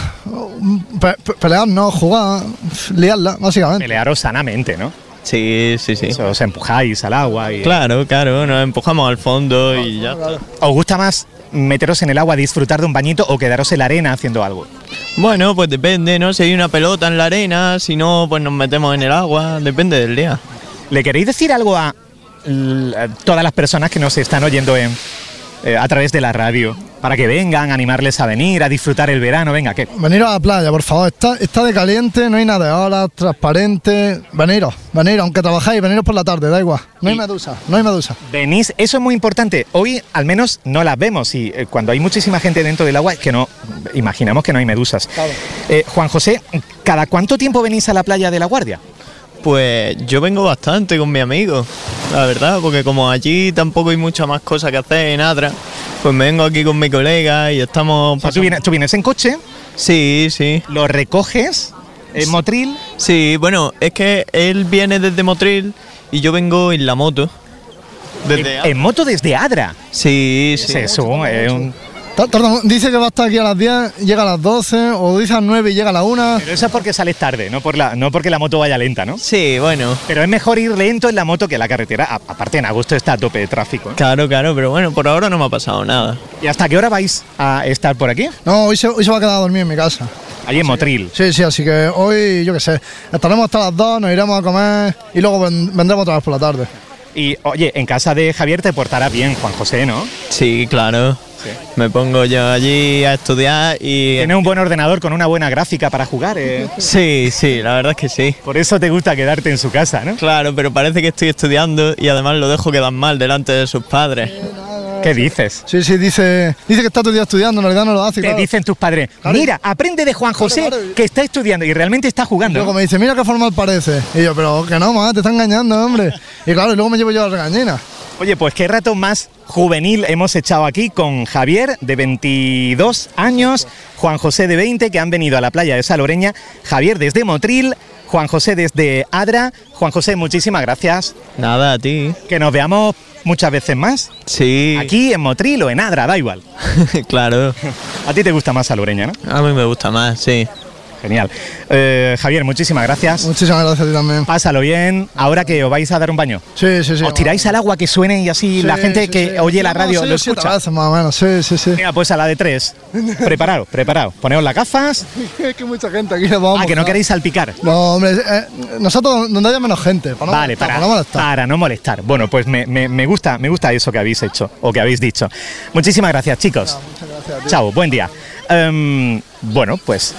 Pelear, no, jugar, liarla, básicamente. Pelearos sanamente, ¿no? Sí. Os empujáis al agua y... Claro, nos empujamos al fondo y ya está. ¿Os gusta más meteros en el agua, disfrutar de un bañito o quedaros en la arena haciendo algo? Bueno, pues depende, ¿no? Si hay una pelota en la arena, si no, pues nos metemos en el agua, depende del día. ¿Le queréis decir algo a todas las personas que nos están oyendo a través de la radio? Para que vengan, animarles a venir, a disfrutar el verano, venga, ¿qué? Veniros a la playa, por favor, está de caliente, no hay nada de olas, transparente. Veniros, aunque trabajáis, veniros por la tarde, da igual. No hay medusa. Venís, eso es muy importante. Hoy al menos no las vemos y cuando hay muchísima gente dentro del agua es que no, imaginamos que no hay medusas. Claro. Juan José, ¿cada cuánto tiempo venís a la playa de La Guardia? Pues yo vengo bastante con mi amigo, la verdad, porque como allí tampoco hay mucha más cosa que hacer en Adra, pues me vengo aquí con mi colega y estamos... O sea, ¿tú vienes en coche? Sí. ¿Lo recoges en Motril? Sí, bueno, es que él viene desde Motril y yo vengo en la moto. ¿En moto desde Adra? Sí. Es un Dice que va a estar aquí a las 10, llega a las 12, o dice a las 9 y llega a las 1. Pero eso es porque sales tarde, no porque la moto vaya lenta, ¿no? Sí, bueno. Pero es mejor ir lento en la moto que en la carretera. Aparte, en agosto está a tope de tráfico, ¿eh? Claro, pero bueno, por ahora no me ha pasado nada. ¿Y hasta qué hora vais a estar por aquí? No, hoy se va a quedar a dormir en mi casa. Allí en Motril. Sí, así que hoy, yo qué sé, estaremos hasta las 2, nos iremos a comer y luego vendremos otra vez por la tarde. Y, oye, en casa de Javier te portará bien, Juan José, ¿no? Sí, claro. Sí. Me pongo yo allí a estudiar y... Tiene un buen ordenador con una buena gráfica para jugar, ¿eh? Sí, la verdad es que sí. Por eso te gusta quedarte en su casa, ¿no? Claro, pero parece que estoy estudiando y además lo dejo quedar mal delante de sus padres. ¿Qué dices? Sí, dice que está todo el día estudiando, en realidad no lo hace. Te dicen tus padres, claro, mira, aprende de Juan José, que está estudiando y realmente está jugando. Y luego me dice, mira qué formal parece. Y yo, pero que no, mamá, te está engañando, hombre. Y claro, y luego me llevo yo a la regañina. Oye, pues qué rato más juvenil hemos echado aquí con Javier, de 22 años, Juan José, de 20, que han venido a la playa de Salobreña. Javier desde Motril, Juan José desde Adra. Juan José, muchísimas gracias. Nada, a ti. Que nos veamos muchas veces más. Sí. Aquí en Motril o en Adra, da igual. Claro. A ti te gusta más Salobreña, ¿no? A mí me gusta más, sí. Genial. Javier, muchísimas gracias. Muchísimas gracias a ti también. Pásalo bien. Ahora que os vais a dar un baño. Sí. ¿Os tiráis al agua que suene y así la gente que oye la radio lo escucha? Veces, más o menos. Sí. Mira, pues a la de 3. Preparaos. Poneos las gafas. Es que mucha gente aquí nos vamos. Ah, que no queréis salpicar. No, hombre, nosotros donde haya menos gente. Para no molestar. Bueno, pues me gusta eso que habéis hecho o que habéis dicho. Muchísimas gracias, chicos. Muchas gracias. Chao, buen día. Bueno, pues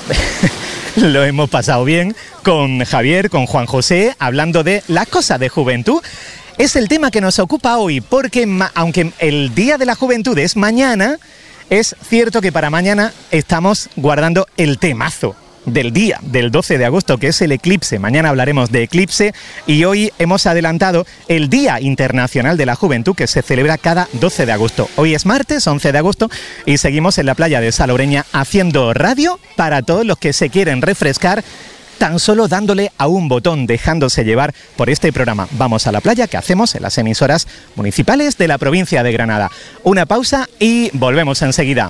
lo hemos pasado bien con Javier, con Juan José, hablando de las cosas de juventud. Es el tema que nos ocupa hoy, porque aunque el Día de la Juventud es mañana, es cierto que para mañana estamos guardando el temazo del día, del 12 de agosto, que es el eclipse. Mañana hablaremos de eclipse y hoy hemos adelantado el Día Internacional de la Juventud, que se celebra cada 12 de agosto. Hoy es martes, 11 de agosto, y seguimos en la playa de Salobreña haciendo radio para todos los que se quieren refrescar, tan solo dándole a un botón, dejándose llevar por este programa Vamos a la Playa, que hacemos en las emisoras municipales de la provincia de Granada. Una pausa y volvemos enseguida.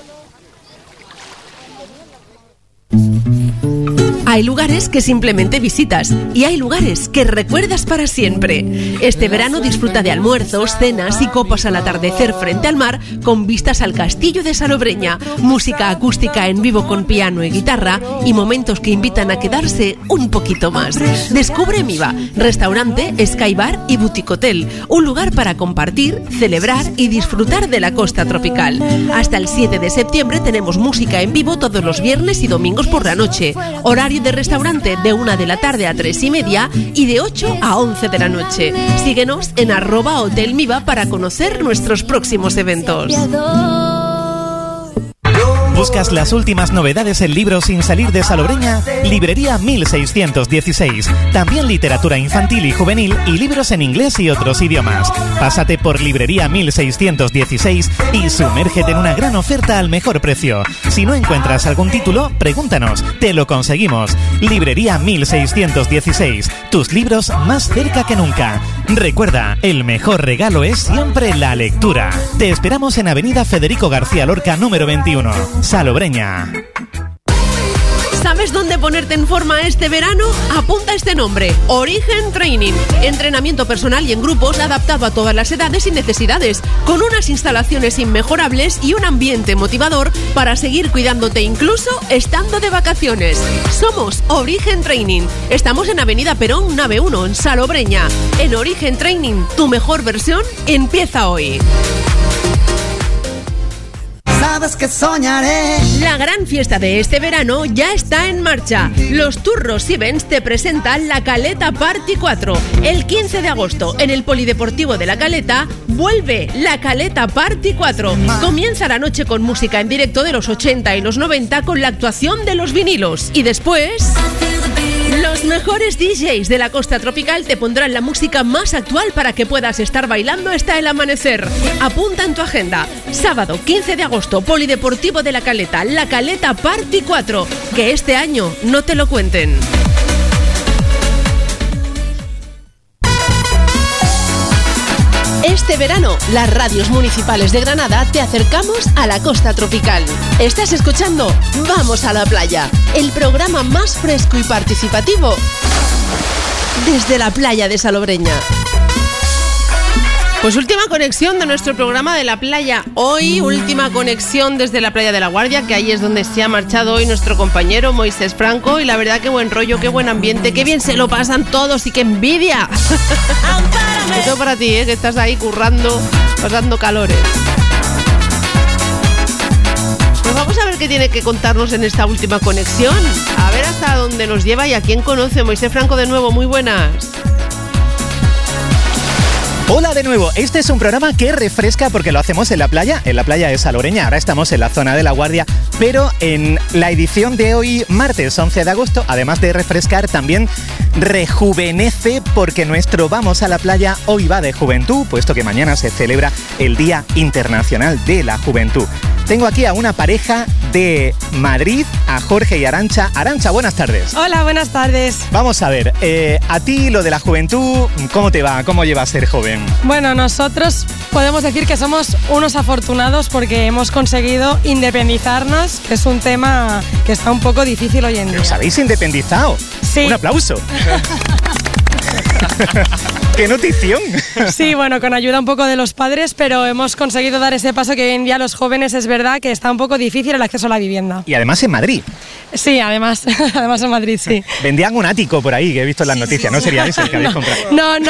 Hay lugares que simplemente visitas y hay lugares que recuerdas para siempre. Este verano disfruta de almuerzos, cenas y copas al atardecer frente al mar con vistas al castillo de Salobreña, música acústica en vivo con piano y guitarra y momentos que invitan a quedarse un poquito más. Descubre Miva, restaurante, Skybar y Boutique Hotel, un lugar para compartir, celebrar y disfrutar de la costa tropical. Hasta el 7 de septiembre tenemos música en vivo todos los viernes y domingos por la noche. Horario de restaurante de 1 de la tarde a 3:30 y de 8 a 11 de la noche. Síguenos en @hotelmiva para conocer nuestros próximos eventos. ¿Buscas las últimas novedades en libros sin salir de Salobreña? Librería 1616. También literatura infantil y juvenil y libros en inglés y otros idiomas. Pásate por Librería 1616 y sumérgete en una gran oferta al mejor precio. Si no encuentras algún título, pregúntanos, te lo conseguimos. Librería 1616. Tus libros más cerca que nunca. Recuerda, el mejor regalo es siempre la lectura. Te esperamos en Avenida Federico García Lorca, número 21. Salobreña. ¿Sabes dónde ponerte en forma este verano? Apunta este nombre: Origen Training. Entrenamiento personal y en grupos adaptado a todas las edades y necesidades, con unas instalaciones inmejorables y un ambiente motivador para seguir cuidándote incluso estando de vacaciones. Somos Origen Training. Estamos en Avenida Perón, nave 1, en Salobreña. En Origen Training, tu mejor versión empieza hoy. Sabes que soñaré. La gran fiesta de este verano ya está en marcha. Los Turros Events te presentan la Caleta Party 4. El 15 de agosto, en el Polideportivo de La Caleta, vuelve la Caleta Party 4. Comienza la noche con música en directo de los 80 y los 90 con la actuación de Los Vinilos. Y después, los mejores DJs de la costa tropical te pondrán la música más actual para que puedas estar bailando hasta el amanecer. Apunta en tu agenda. Sábado 15 de agosto, Polideportivo de La Caleta, la Caleta Party 4. Que este año no te lo cuenten. Este verano, las radios municipales de Granada te acercamos a la costa tropical. Estás escuchando Vamos a la Playa, el programa más fresco y participativo desde la playa de Salobreña. Pues última conexión de nuestro programa de la playa. Hoy, última conexión desde la playa de La Guardia, que ahí es donde se ha marchado hoy nuestro compañero Moisés Franco. Y la verdad, qué buen rollo, qué buen ambiente, qué bien se lo pasan todos y qué envidia. Esto para ti, que estás ahí currando, pasando calores. Pues vamos a ver qué tiene que contarnos en esta última conexión. A ver hasta dónde nos lleva y a quién conoce. Moisés Franco, de nuevo, muy buenas. Hola de nuevo, este es un programa que refresca porque lo hacemos en la playa de Salobreña. Ahora estamos en la zona de La Guardia, pero en la edición de hoy, martes 11 de agosto, además de refrescar, también rejuvenece porque nuestro Vamos a la Playa hoy va de juventud, puesto que mañana se celebra el Día Internacional de la Juventud. Tengo aquí a una pareja de Madrid, a Jorge y Arantxa. Arantxa, buenas tardes. Hola, buenas tardes. Vamos a ver, a ti lo de la juventud, ¿cómo te va? ¿Cómo llevas ser joven? Bueno, nosotros podemos decir que somos unos afortunados porque hemos conseguido independizarnos, que es un tema que está un poco difícil hoy en día. ¿Os habéis independizado? Sí. Un aplauso. ¡Qué notición! Sí, bueno, con ayuda un poco de los padres, pero hemos conseguido dar ese paso que hoy en día los jóvenes es verdad que está un poco difícil el acceso a la vivienda. Y además en Madrid. Sí, además en Madrid, sí. Vendían un ático por ahí, que he visto en las noticias, ¿no sería ese el que habéis comprado?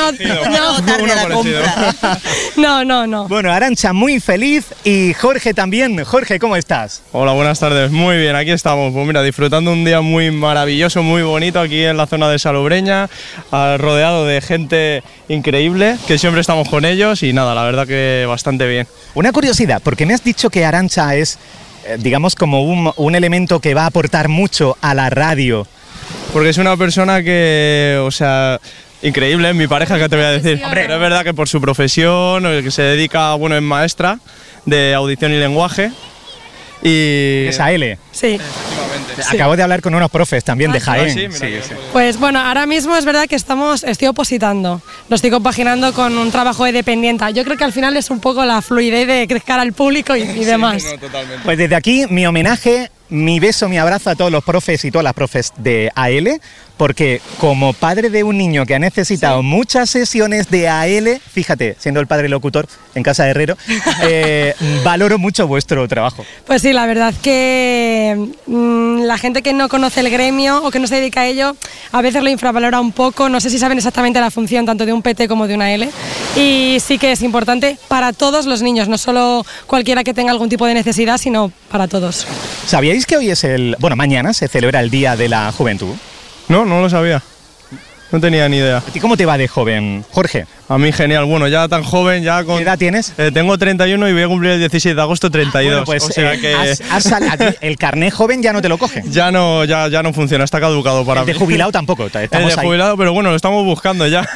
No. Bueno, Arantxa, muy feliz y Jorge también. Jorge, ¿cómo estás? Hola, buenas tardes. Muy bien, aquí estamos. Pues mira, disfrutando un día muy maravilloso, muy bonito aquí en la zona de Salobreña, rodeado de gente increíble, que siempre estamos con ellos y nada, la verdad que bastante bien. Una curiosidad, porque me has dicho que Arantxa es, digamos, como un elemento que va a aportar mucho a la radio. Porque es una persona que, o sea, increíble, mi pareja, ¿qué te voy a decir? Pero es verdad que por su profesión, que se dedica, bueno, es maestra de audición y lenguaje. Y... ¿Es AL? Sí. Acabo de hablar con unos profes también de Jaén. Sí. Pues bueno, ahora mismo es verdad que estoy opositando, lo estoy compaginando con un trabajo de dependienta. Yo creo que al final es un poco la fluidez de crecer al público y demás. No, totalmente. Pues desde aquí mi homenaje, mi beso, mi abrazo a todos los profes y todas las profes de AL, porque como padre de un niño que ha necesitado muchas sesiones de AL, fíjate, siendo el padre locutor en casa de Herrero, valoro mucho vuestro trabajo. Pues sí, la verdad que la gente que no conoce el gremio o que no se dedica a ello, a veces lo infravalora un poco, no sé si saben exactamente la función tanto de un PT como de una AL, y sí que es importante para todos los niños, no solo cualquiera que tenga algún tipo de necesidad, sino para todos. ¿Sabíais que hoy es mañana se celebra el Día de la Juventud? No lo sabía. No tenía ni idea. ¿A ti cómo te va de joven, Jorge? A mí genial. Bueno, ya tan joven, ya con... ¿Qué edad tienes? Tengo 31 y voy a cumplir el 16 de agosto 32. Bueno, pues o sea que... el carné joven ya no te lo coge. Ya no funciona, está caducado para mí. El de jubilado tampoco. Estamos el de jubilado, pero bueno, lo estamos buscando ya.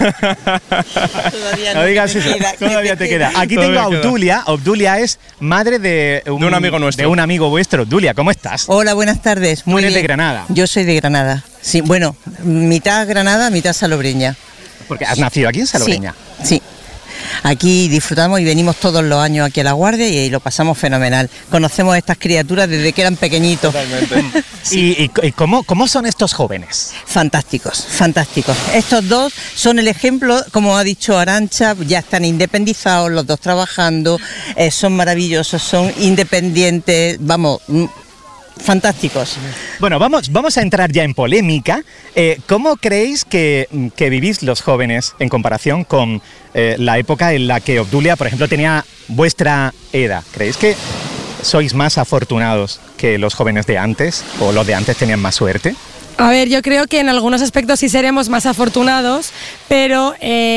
No digas eso, todavía te queda. Aquí tengo a Obdulia. Obdulia es madre de un amigo nuestro. De un amigo vuestro. Obdulia, ¿cómo estás? Hola, buenas tardes. Muy bien. ¿Eres de Granada? Yo soy de Granada. Sí, bueno, mitad Granada, mitad Salobreña. Porque has nacido aquí en Salobreña. Sí. Aquí disfrutamos y venimos todos los años aquí a La Guardia y lo pasamos fenomenal. Conocemos a estas criaturas desde que eran pequeñitos. Totalmente. ¿Y cómo son estos jóvenes? Fantásticos. Estos dos son el ejemplo, como ha dicho Arantxa, ya están independizados, los dos trabajando, son maravillosos, son independientes, vamos... fantásticos. Bueno, vamos a entrar ya en polémica. ¿Cómo creéis que vivís los jóvenes en comparación con la época en la que Obdulia, por ejemplo, tenía vuestra edad? ¿Creéis que sois más afortunados que los jóvenes de antes o los de antes tenían más suerte? A ver, yo creo que en algunos aspectos sí seremos más afortunados, pero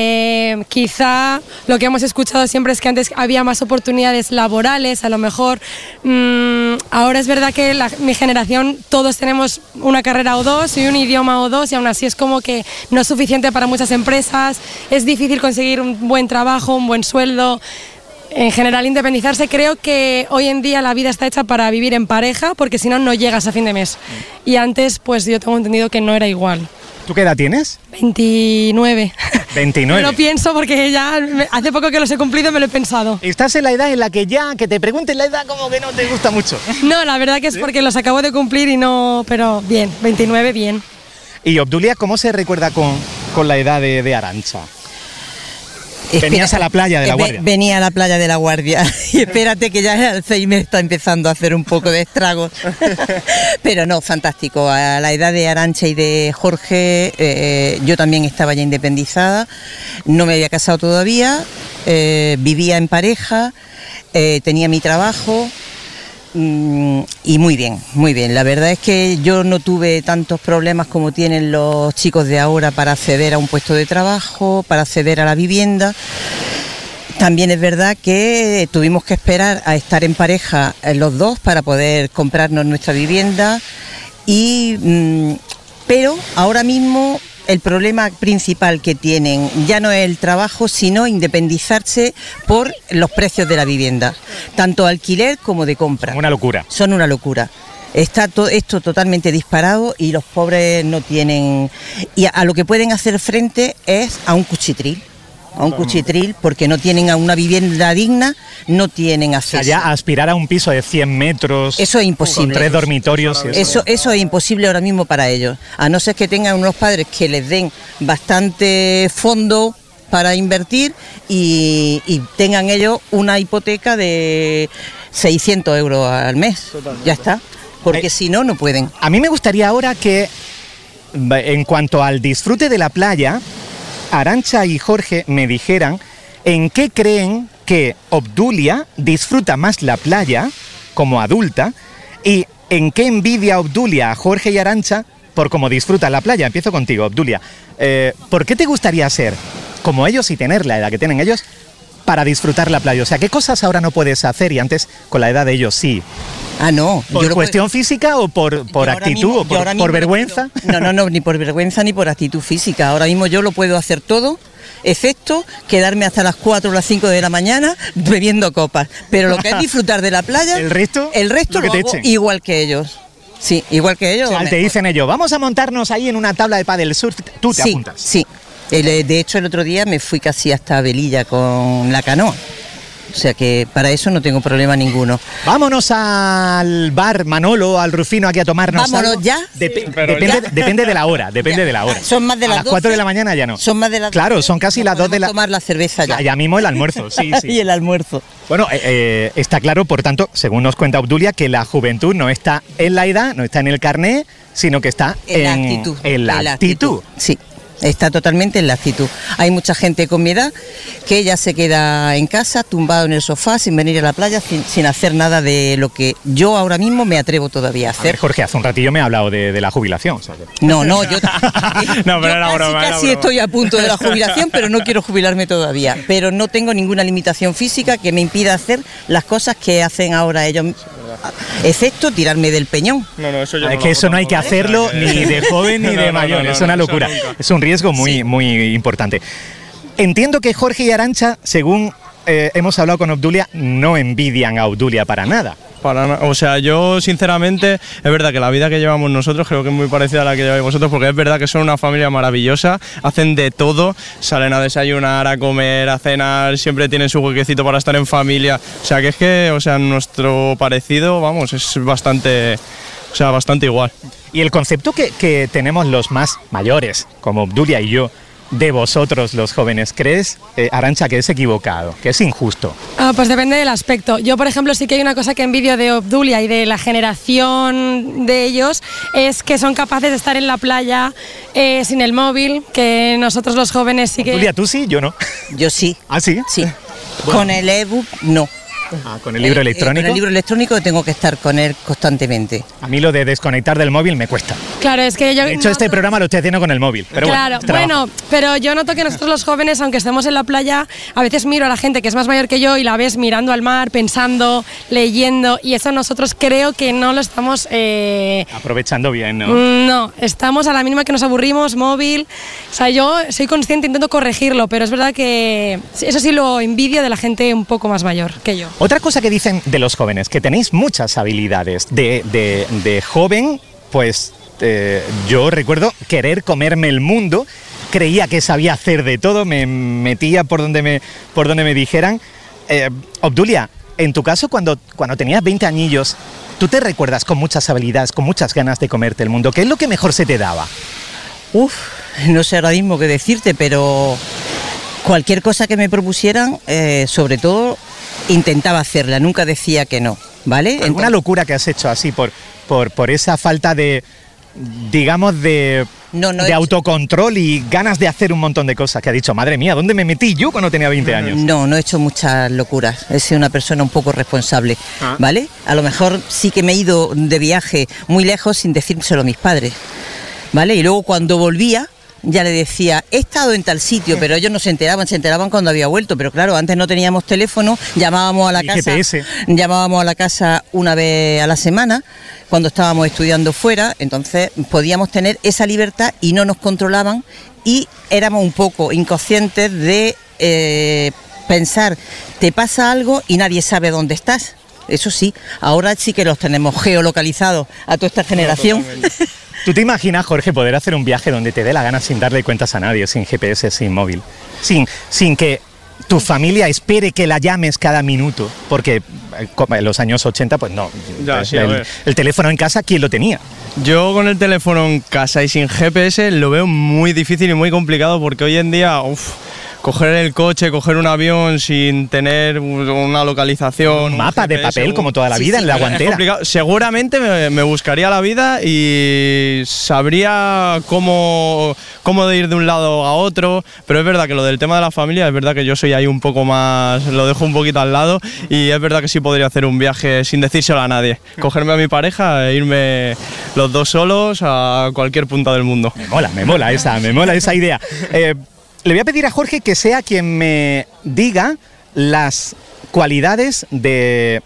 quizá lo que hemos escuchado siempre es que antes había más oportunidades laborales, a lo mejor. Ahora es verdad que mi generación todos tenemos una carrera o dos y un idioma o dos, y aún así es como que no es suficiente para muchas empresas, es difícil conseguir un buen trabajo, un buen sueldo. En general, independizarse, creo que hoy en día la vida está hecha para vivir en pareja, porque si no, no llegas a fin de mes. Y antes, pues yo tengo entendido que no era igual. ¿Tú qué edad tienes? 29. 29. Me lo pienso porque ya hace poco que los he cumplido, me lo he pensado. Estás en la edad en la que ya, que te pregunten la edad como que no te gusta mucho. No, la verdad que es porque los acabo de cumplir y no, pero bien, 29 bien. Y Obdulia, ¿cómo se recuerda con la edad de Arantxa? Venías a la playa de La Guardia. Venía a la playa de La Guardia y espérate que ya el Alzheimer está empezando a hacer un poco de estragos. Pero no, fantástico. A la edad de Arantxa y de Jorge yo también estaba ya independizada, no me había casado todavía, vivía en pareja, tenía mi trabajo. Y muy bien, muy bien. La verdad es que yo no tuve tantos problemas como tienen los chicos de ahora para acceder a un puesto de trabajo, para acceder a la vivienda. También es verdad que tuvimos que esperar a estar en pareja los dos para poder comprarnos nuestra vivienda. Pero ahora mismo el problema principal que tienen ya no es el trabajo, sino independizarse por los precios de la vivienda, tanto alquiler como de compra. Una locura. Son una locura. Está esto totalmente disparado y los pobres no tienen... Y a lo que pueden hacer frente es a un cuchitril. A un cuchitril, porque no tienen a una vivienda digna, no tienen acceso. Allá aspirar a un piso de 100 metros. Eso es imposible. Con 3 dormitorios. Eso es imposible ahora mismo para ellos. A no ser que tengan unos padres que les den bastante fondo para invertir y tengan ellos una hipoteca de 600 euros al mes. Totalmente. Ya está. Porque si no, no pueden. A mí me gustaría ahora que, en cuanto al disfrute de la playa, Arantxa y Jorge me dijeran en qué creen que Obdulia disfruta más la playa como adulta y en qué envidia Obdulia a Jorge y Arantxa por cómo disfruta la playa. Empiezo contigo, Obdulia. ¿Por qué te gustaría ser como ellos y tener la edad que tienen ellos para disfrutar la playa? O sea, ¿qué cosas ahora no puedes hacer y antes con la edad de ellos sí? Ah, no. ¿Por cuestión física o por actitud o por vergüenza? No, ni por vergüenza ni por actitud física. Ahora mismo yo lo puedo hacer todo, excepto quedarme hasta las 4 o las 5 de la mañana bebiendo copas. Pero lo que es disfrutar de la playa, ¿El resto lo hago igual que ellos. Sí, igual que ellos. O sea, te dicen ellos, vamos a montarnos ahí en una tabla de pádel surf, tú te apuntas. Sí, de hecho el otro día me fui casi hasta Velilla con la canoa. O sea que para eso no tengo problema ninguno. Vámonos al bar Manolo, al Rufino, aquí a tomarnos Vámonos algo. ya. Depende de la hora, depende de la hora. Son más de las 12. A las 4 de la mañana ya no. Son más de las 12. Claro, son casi las 2 de la... tomar la cerveza ya. Ya mismo el almuerzo, sí. Y el almuerzo. Bueno, está claro, por tanto, según nos cuenta Obdulia, que la juventud no está en la edad, no está en el carné, sino que está en la actitud. Sí. Está totalmente en la actitud. Hay mucha gente con mi edad que ya se queda en casa, tumbado en el sofá, sin venir a la playa, sin hacer nada de lo que yo ahora mismo me atrevo todavía a hacer. A ver, Jorge, hace un ratillo me ha hablado de la jubilación. O sea que... No, yo no, pero era broma. Casi estoy a punto de la jubilación, pero no quiero jubilarme todavía. Pero no tengo ninguna limitación física que me impida hacer las cosas que hacen ahora ellos, excepto tirarme del peñón. No, eso yo es que eso no hay que hacerlo ni de joven ni de mayor, es una locura. Es un riesgo muy importante. Entiendo que Jorge y Arantxa, según hemos hablado con Obdulia, no envidian a Obdulia para nada. O sea, yo sinceramente, es verdad que la vida que llevamos nosotros creo que es muy parecida a la que lleváis vosotros, porque es verdad que son una familia maravillosa, hacen de todo, salen a desayunar, a comer, a cenar, siempre tienen su huequecito para estar en familia. O sea, que es que, nuestro parecido, vamos, es bastante igual. Y el concepto que tenemos los más mayores, como Obdulia y yo, de vosotros los jóvenes, ¿crees, Arantxa, que es equivocado, que es injusto? Pues depende del aspecto. Yo, por ejemplo, sí que hay una cosa que envidio de Obdulia y de la generación de ellos, es que son capaces de estar en la playa sin el móvil, que nosotros los jóvenes sí que... Obdulia, ¿tú sí? Yo no. Yo sí. ¿Ah, sí? Sí. Bueno. Con el ebook, no. ¿Con el libro electrónico? Con el libro electrónico tengo que estar con él constantemente. A mí lo de desconectar del móvil me cuesta. Claro, es que yo... De hecho, este programa lo estoy haciendo con el móvil. Pero claro, pero yo noto que nosotros los jóvenes, aunque estemos en la playa, a veces miro a la gente que es más mayor que yo y la ves mirando al mar, pensando, leyendo, y eso nosotros creo que no lo estamos... aprovechando bien, ¿no? No, estamos a la mínima que nos aburrimos, móvil... O sea, yo soy consciente, intento corregirlo, pero es verdad que eso sí lo envidio de la gente un poco más mayor que yo. Otra cosa que dicen de los jóvenes, que tenéis muchas habilidades. De joven, pues yo recuerdo querer comerme el mundo, creía que sabía hacer de todo, me metía por donde me dijeran. Obdulia, en tu caso, cuando tenías 20 añillos, ¿tú te recuerdas con muchas habilidades, con muchas ganas de comerte el mundo? ¿Qué es lo que mejor se te daba? No sé ahora mismo qué decirte, pero cualquier cosa que me propusieran, sobre todo, intentaba hacerla, nunca decía que no, ¿vale? ¿Alguna locura que has hecho así por esa falta de, digamos, de autocontrol y ganas de hacer un montón de cosas, que ha dicho, madre mía, ¿dónde me metí yo cuando tenía 20 años? No he hecho muchas locuras, he sido una persona un poco responsable, ¿vale? A lo mejor sí que me he ido de viaje muy lejos sin decírselo a mis padres, ¿vale? Y luego cuando volvía, ya le decía, he estado en tal sitio, pero ellos no se enteraban cuando había vuelto, pero claro, antes no teníamos teléfono, llamábamos a la casa una vez a la semana, cuando estábamos estudiando fuera, entonces podíamos tener esa libertad y no nos controlaban y éramos un poco inconscientes de pensar, te pasa algo y nadie sabe dónde estás. Eso sí, ahora sí que los tenemos geolocalizados a toda esta generación. ¿Tú te imaginas, Jorge, poder hacer un viaje donde te dé la gana sin darle cuentas a nadie, sin GPS, sin móvil? Sin que tu familia espere que la llames cada minuto, porque en los años 80, pues no. Ya, sí, el teléfono en casa, ¿quién lo tenía? Yo con el teléfono en casa y sin GPS lo veo muy difícil y muy complicado, porque hoy en día, coger el coche, coger un avión sin tener una localización... Un mapa de papel, como toda la vida, en la guantera. Seguramente me buscaría la vida y sabría cómo de ir de un lado a otro, pero es verdad que lo del tema de la familia, es verdad que yo soy ahí un poco más... lo dejo un poquito al lado y es verdad que sí podría hacer un viaje sin decírselo a nadie. Cogerme a mi pareja e irme los dos solos a cualquier punta del mundo. Me mola esa idea. Le voy a pedir a Jorge que sea quien me diga las cualidades de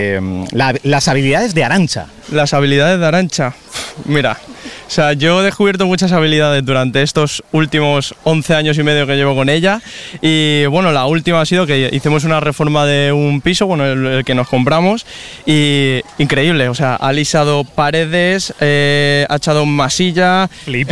las habilidades de Arantxa. Las habilidades de Arantxa, mira, o sea, yo he descubierto muchas habilidades durante estos últimos 11 años y medio que llevo con ella y bueno, la última ha sido que hicimos una reforma de un piso, bueno, el que nos compramos y increíble, o sea, ha lisado paredes, ha echado masilla,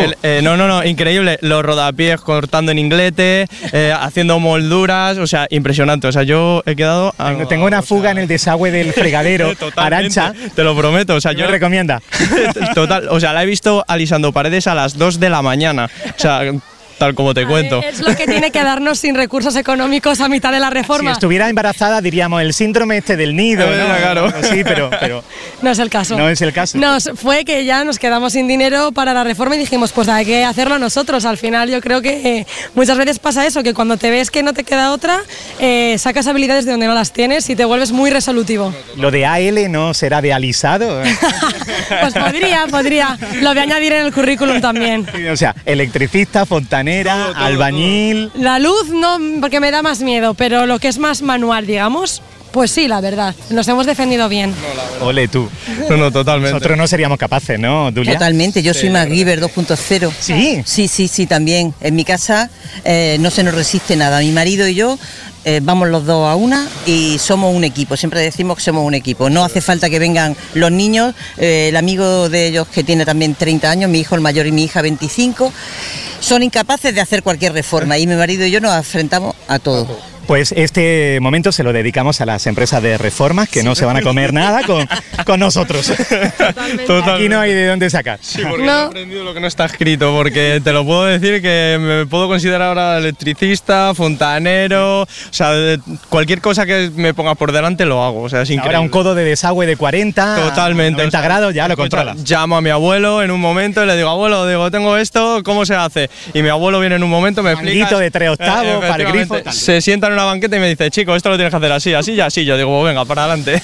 increíble, los rodapiés cortando en inglete, haciendo molduras, o sea, impresionante, o sea, yo he quedado... Tengo una fuga en el desagüe del fregadero, Arantxa. Te lo prometo, o sea, yo recomienda. Total, o sea, la he visto alisando paredes a las 2 de la mañana, o sea, tal como te cuento. Es lo que tiene que darnos sin recursos económicos a mitad de la reforma. Si estuviera embarazada diríamos el síndrome del nido, ¿no? Claro. Sí, pero... No es el caso. No es el caso. Fue que ya nos quedamos sin dinero para la reforma y dijimos, pues hay que hacerlo nosotros. Al final yo creo que muchas veces pasa eso, que cuando te ves que no te queda otra, sacas habilidades de donde no las tienes y te vuelves muy resolutivo. ¿Lo de AL no será de alisado? Pues podría. Lo voy a añadir en el currículum también. O sea, electricista, fontanera, todo, albañil... La luz no, porque me da más miedo, pero lo que es más manual, digamos... Pues sí, la verdad, nos hemos defendido bien. Ole tú. No, totalmente. Nosotros no seríamos capaces, ¿no, Dulia? Totalmente, yo soy MacGyver 2.0. ¿Sí? Sí, también. En mi casa no se nos resiste nada. Mi marido y yo vamos los dos a una y somos un equipo. Siempre decimos que somos un equipo. No hace falta que vengan los niños. El amigo de ellos que tiene también 30 años, mi hijo el mayor y mi hija 25, son incapaces de hacer cualquier reforma y mi marido y yo nos enfrentamos a todo. Pues este momento se lo dedicamos a las empresas de reformas que no se van a comer nada con nosotros. Totalmente. Aquí no hay de dónde sacar. Sí, porque he aprendido lo que no está escrito, porque te lo puedo decir que me puedo considerar ahora electricista, fontanero, o sea, cualquier cosa que me pongas por delante lo hago, o sea, es increíble. Ahora un codo de desagüe de 40, totalmente, 90 grados, ya lo controlas. Llamo a mi abuelo en un momento y le digo, abuelo, tengo esto, ¿cómo se hace? Y mi abuelo viene en un momento, me explica. Manguito de 3/8 para el grifo. Se sienta en una banqueta y me dice, chico, esto lo tienes que hacer así y así. Yo digo, venga, para adelante.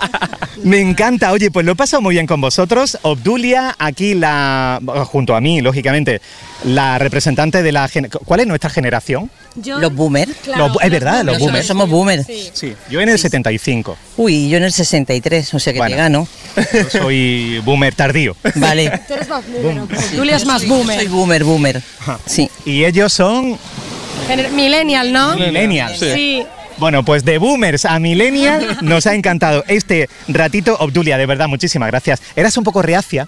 Me encanta. Oye, pues lo he pasado muy bien con vosotros. Obdulia, aquí junto a mí, lógicamente, la representante de la... ¿Cuál es nuestra generación? Los boomers. Claro, es verdad, los boomers. Somos boomers. Sí, yo en el 75. Uy, yo en el 63, o sea que te gano. Yo soy boomer tardío. Vale. Tú eres más boomer. Julia es más boomer. Soy boomer. Sí. Y ellos son... Millennial, ¿no? Millennial. Sí. Bueno, pues de boomers a millennial nos ha encantado este ratito. Obdulia, de verdad, muchísimas gracias. ¿Eras un poco reacia?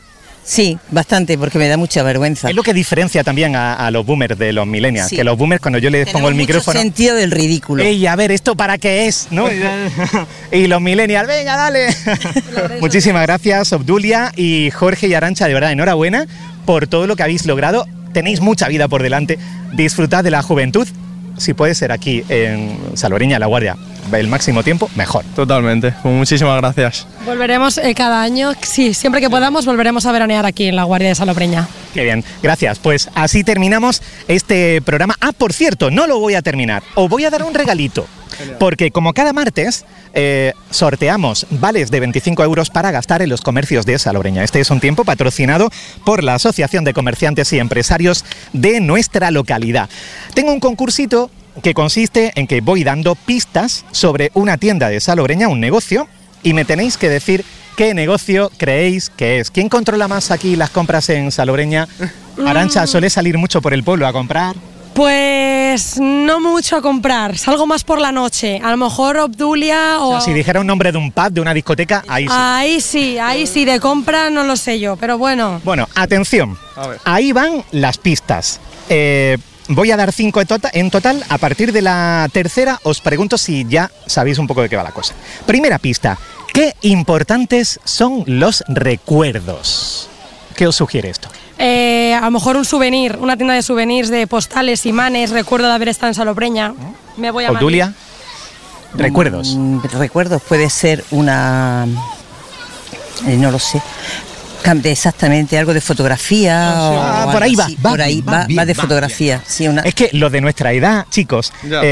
Sí, bastante, porque me da mucha vergüenza. Es lo que diferencia también a los boomers de los millennials, Sí. que los boomers cuando yo les pongo el micrófono... sentido del ridículo. ¡Ey, a ver, ¿esto para qué es? ¿No? Y los millennials, venga, dale. Muchísimas gracias, Obdulia y Jorge y Arantxa, de verdad, enhorabuena por todo lo que habéis logrado. Tenéis mucha vida por delante, disfrutad de la juventud. Si puede ser aquí en Salobreña, La Guardia, el máximo tiempo, mejor. Totalmente, pues muchísimas gracias. Volveremos cada año, sí, siempre que podamos volveremos a veranear aquí en La Guardia de Salobreña. Qué bien, gracias. Pues así terminamos este programa. Ah, por cierto, no lo voy a terminar. Os voy a dar un regalito. Porque como cada martes sorteamos vales de 25 euros para gastar en los comercios de Salobreña. Este es un tiempo patrocinado por la Asociación de Comerciantes y Empresarios de nuestra localidad. Tengo un concursito que consiste en que voy dando pistas sobre una tienda de Salobreña, un negocio, y me tenéis que decir qué negocio creéis que es. ¿Quién controla más aquí las compras en Salobreña? Arantxa, ¿suele salir mucho por el pueblo a comprar? Pues no mucho a comprar, salgo más por la noche, a lo mejor Obdulia o... O sea, si dijera un nombre de un pub, de una discoteca, ahí sí. Ahí sí, de compra no lo sé yo, pero bueno. Bueno, atención, ahí van las pistas. Voy a dar 5 en total. A partir de la tercera os pregunto si ya sabéis un poco de qué va la cosa. Primera pista, ¿qué importantes son los recuerdos? ¿Qué os sugiere esto? A lo mejor un souvenir, una tienda de souvenirs, de postales, imanes, recuerdo de haber estado en Salobreña. Me voy a Madrid. Obdulia, recuerdos. Recuerdos puede ser una... no lo sé. Exactamente, algo de fotografía. Por ahí va, por ahí va de fotografía. Sí, Es que los de nuestra edad, chicos,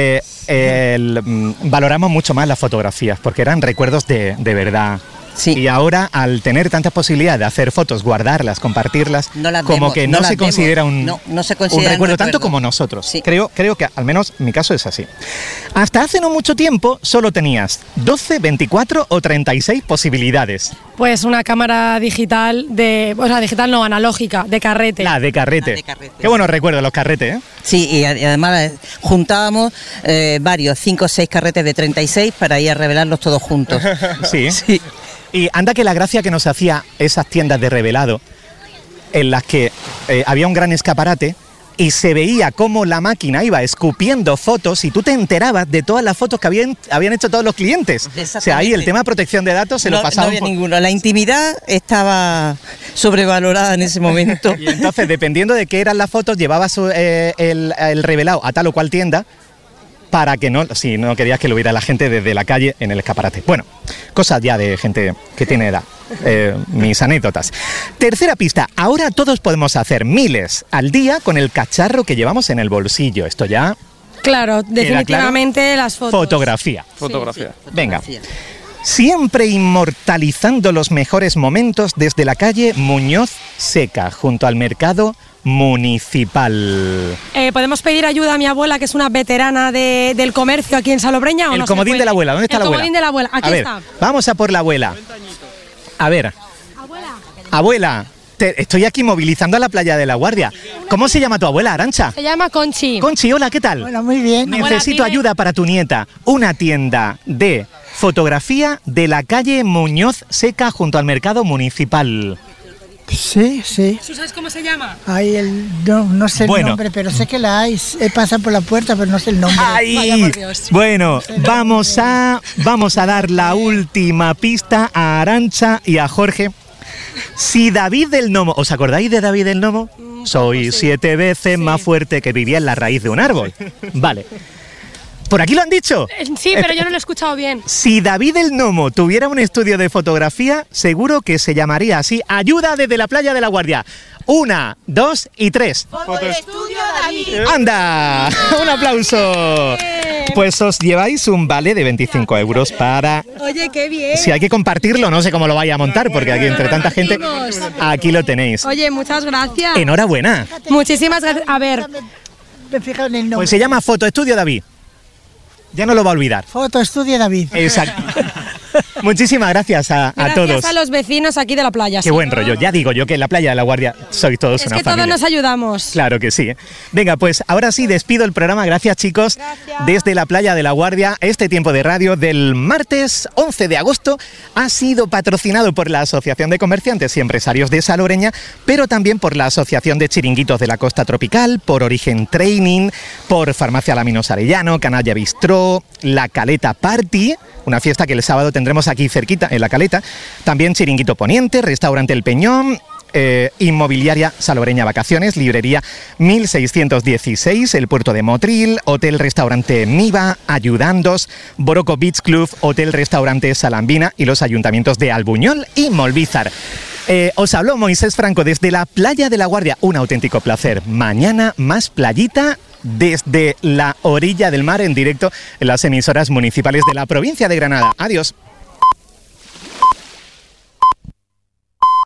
valoramos mucho más las fotografías porque eran recuerdos de verdad. Sí. Y ahora, al tener tantas posibilidades de hacer fotos, guardarlas, compartirlas, como que no se considera un recuerdo tanto como nosotros. Sí. Creo que al menos mi caso es así. Hasta hace no mucho tiempo solo tenías 12, 24 o 36 posibilidades. Pues una cámara digital digital no, analógica, de carrete. La de carrete. Qué buenos recuerdos los carretes, ¿eh? Sí, y además juntábamos 5 o 6 carretes de 36 para ir a revelarlos todos juntos. Sí. Y anda que la gracia que nos hacía esas tiendas de revelado, en las que había un gran escaparate y se veía cómo la máquina iba escupiendo fotos y tú te enterabas de todas las fotos que habían hecho todos los clientes. O sea, ahí el tema de protección de datos se lo pasaba. No había ninguno. La intimidad estaba sobrevalorada en ese momento. Y entonces, dependiendo de qué eran las fotos, llevabas el revelado a tal o cual tienda para que si no querías que lo viera la gente desde la calle en el escaparate. Bueno, cosas ya de gente que tiene edad, mis anécdotas. Tercera pista, ahora todos podemos hacer miles al día con el cacharro que llevamos en el bolsillo. Esto ya... Claro, definitivamente las fotos. Fotografía. Fotografía. Venga. Siempre inmortalizando los mejores momentos desde la calle Muñoz Seca, junto al mercado municipal. ¿Podemos pedir ayuda a mi abuela, que es una veterana del comercio aquí en Salobreña? ¿O el no comodín de la abuela, ¿dónde está la abuela? El comodín de la abuela, aquí está. Vamos a por la abuela. A ver. Abuela, estoy aquí movilizando a la playa de La Guardia. ¿Cómo se llama tu abuela, Arantxa? Se llama Conchi. Conchi, hola, ¿qué tal? Hola, muy bien. Necesito ayuda para tu nieta. Una tienda de fotografía de la calle Muñoz Seca junto al mercado municipal. Sí. ¿Tú sabes cómo se llama? Ay, no sé el nombre, pero sé que la hay. He pasado por la puerta, pero no sé el nombre. ¡Ay! Bueno, vamos a dar la última pista a Arantxa y a Jorge. Si David del Nomo, ¿os acordáis de David del Nomo? Soy 7 veces más fuerte, que vivía en la raíz de un árbol. Vale. ¿Por aquí lo han dicho? Sí, pero yo no lo he escuchado bien. Si David el Nomo tuviera un estudio de fotografía, seguro que se llamaría así. Ayuda desde la playa de La Guardia. 1, 2 y 3. Fotoestudio David. ¡Anda! ¡Un aplauso! Pues os lleváis un vale de 25 euros para... Oye, qué bien. Si hay que compartirlo, no sé cómo lo vaya a montar, porque aquí entre tanta gente, aquí lo tenéis. Oye, muchas gracias. Enhorabuena. Muchísimas gracias. A ver. Me fijo en el nombre. Pues se llama Fotoestudio David. Ya no lo va a olvidar. Fotoestudio David. Exacto. Muchísimas gracias a todos. Gracias a los vecinos aquí de la playa. Qué buen rollo. Ya digo yo que en la playa de La Guardia sois todos una familia. Es que todos nos ayudamos. Claro que sí. Venga, pues ahora sí despido el programa. Gracias, chicos. Desde la playa de La Guardia, este tiempo de radio del martes 11 de agosto ha sido patrocinado por la Asociación de Comerciantes y Empresarios de Salobreña, pero también por la Asociación de Chiringuitos de la Costa Tropical, por Origen Training, por Farmacia Laminos Arellano, Canalla Bistró, La Caleta Party, una fiesta que el sábado tendremos aquí cerquita, en La Caleta, también Chiringuito Poniente, Restaurante El Peñón, Inmobiliaria Salobreña Vacaciones, Librería 1616, el Puerto de Motril, Hotel Restaurante Niva, Ayudandos, Boroco Beach Club, Hotel Restaurante Salambina y los ayuntamientos de Albuñol y Molvízar. Os habló Moisés Franco desde la playa de La Guardia, un auténtico placer. Mañana más playita desde la orilla del mar en directo en las emisoras municipales de la provincia de Granada. Adiós.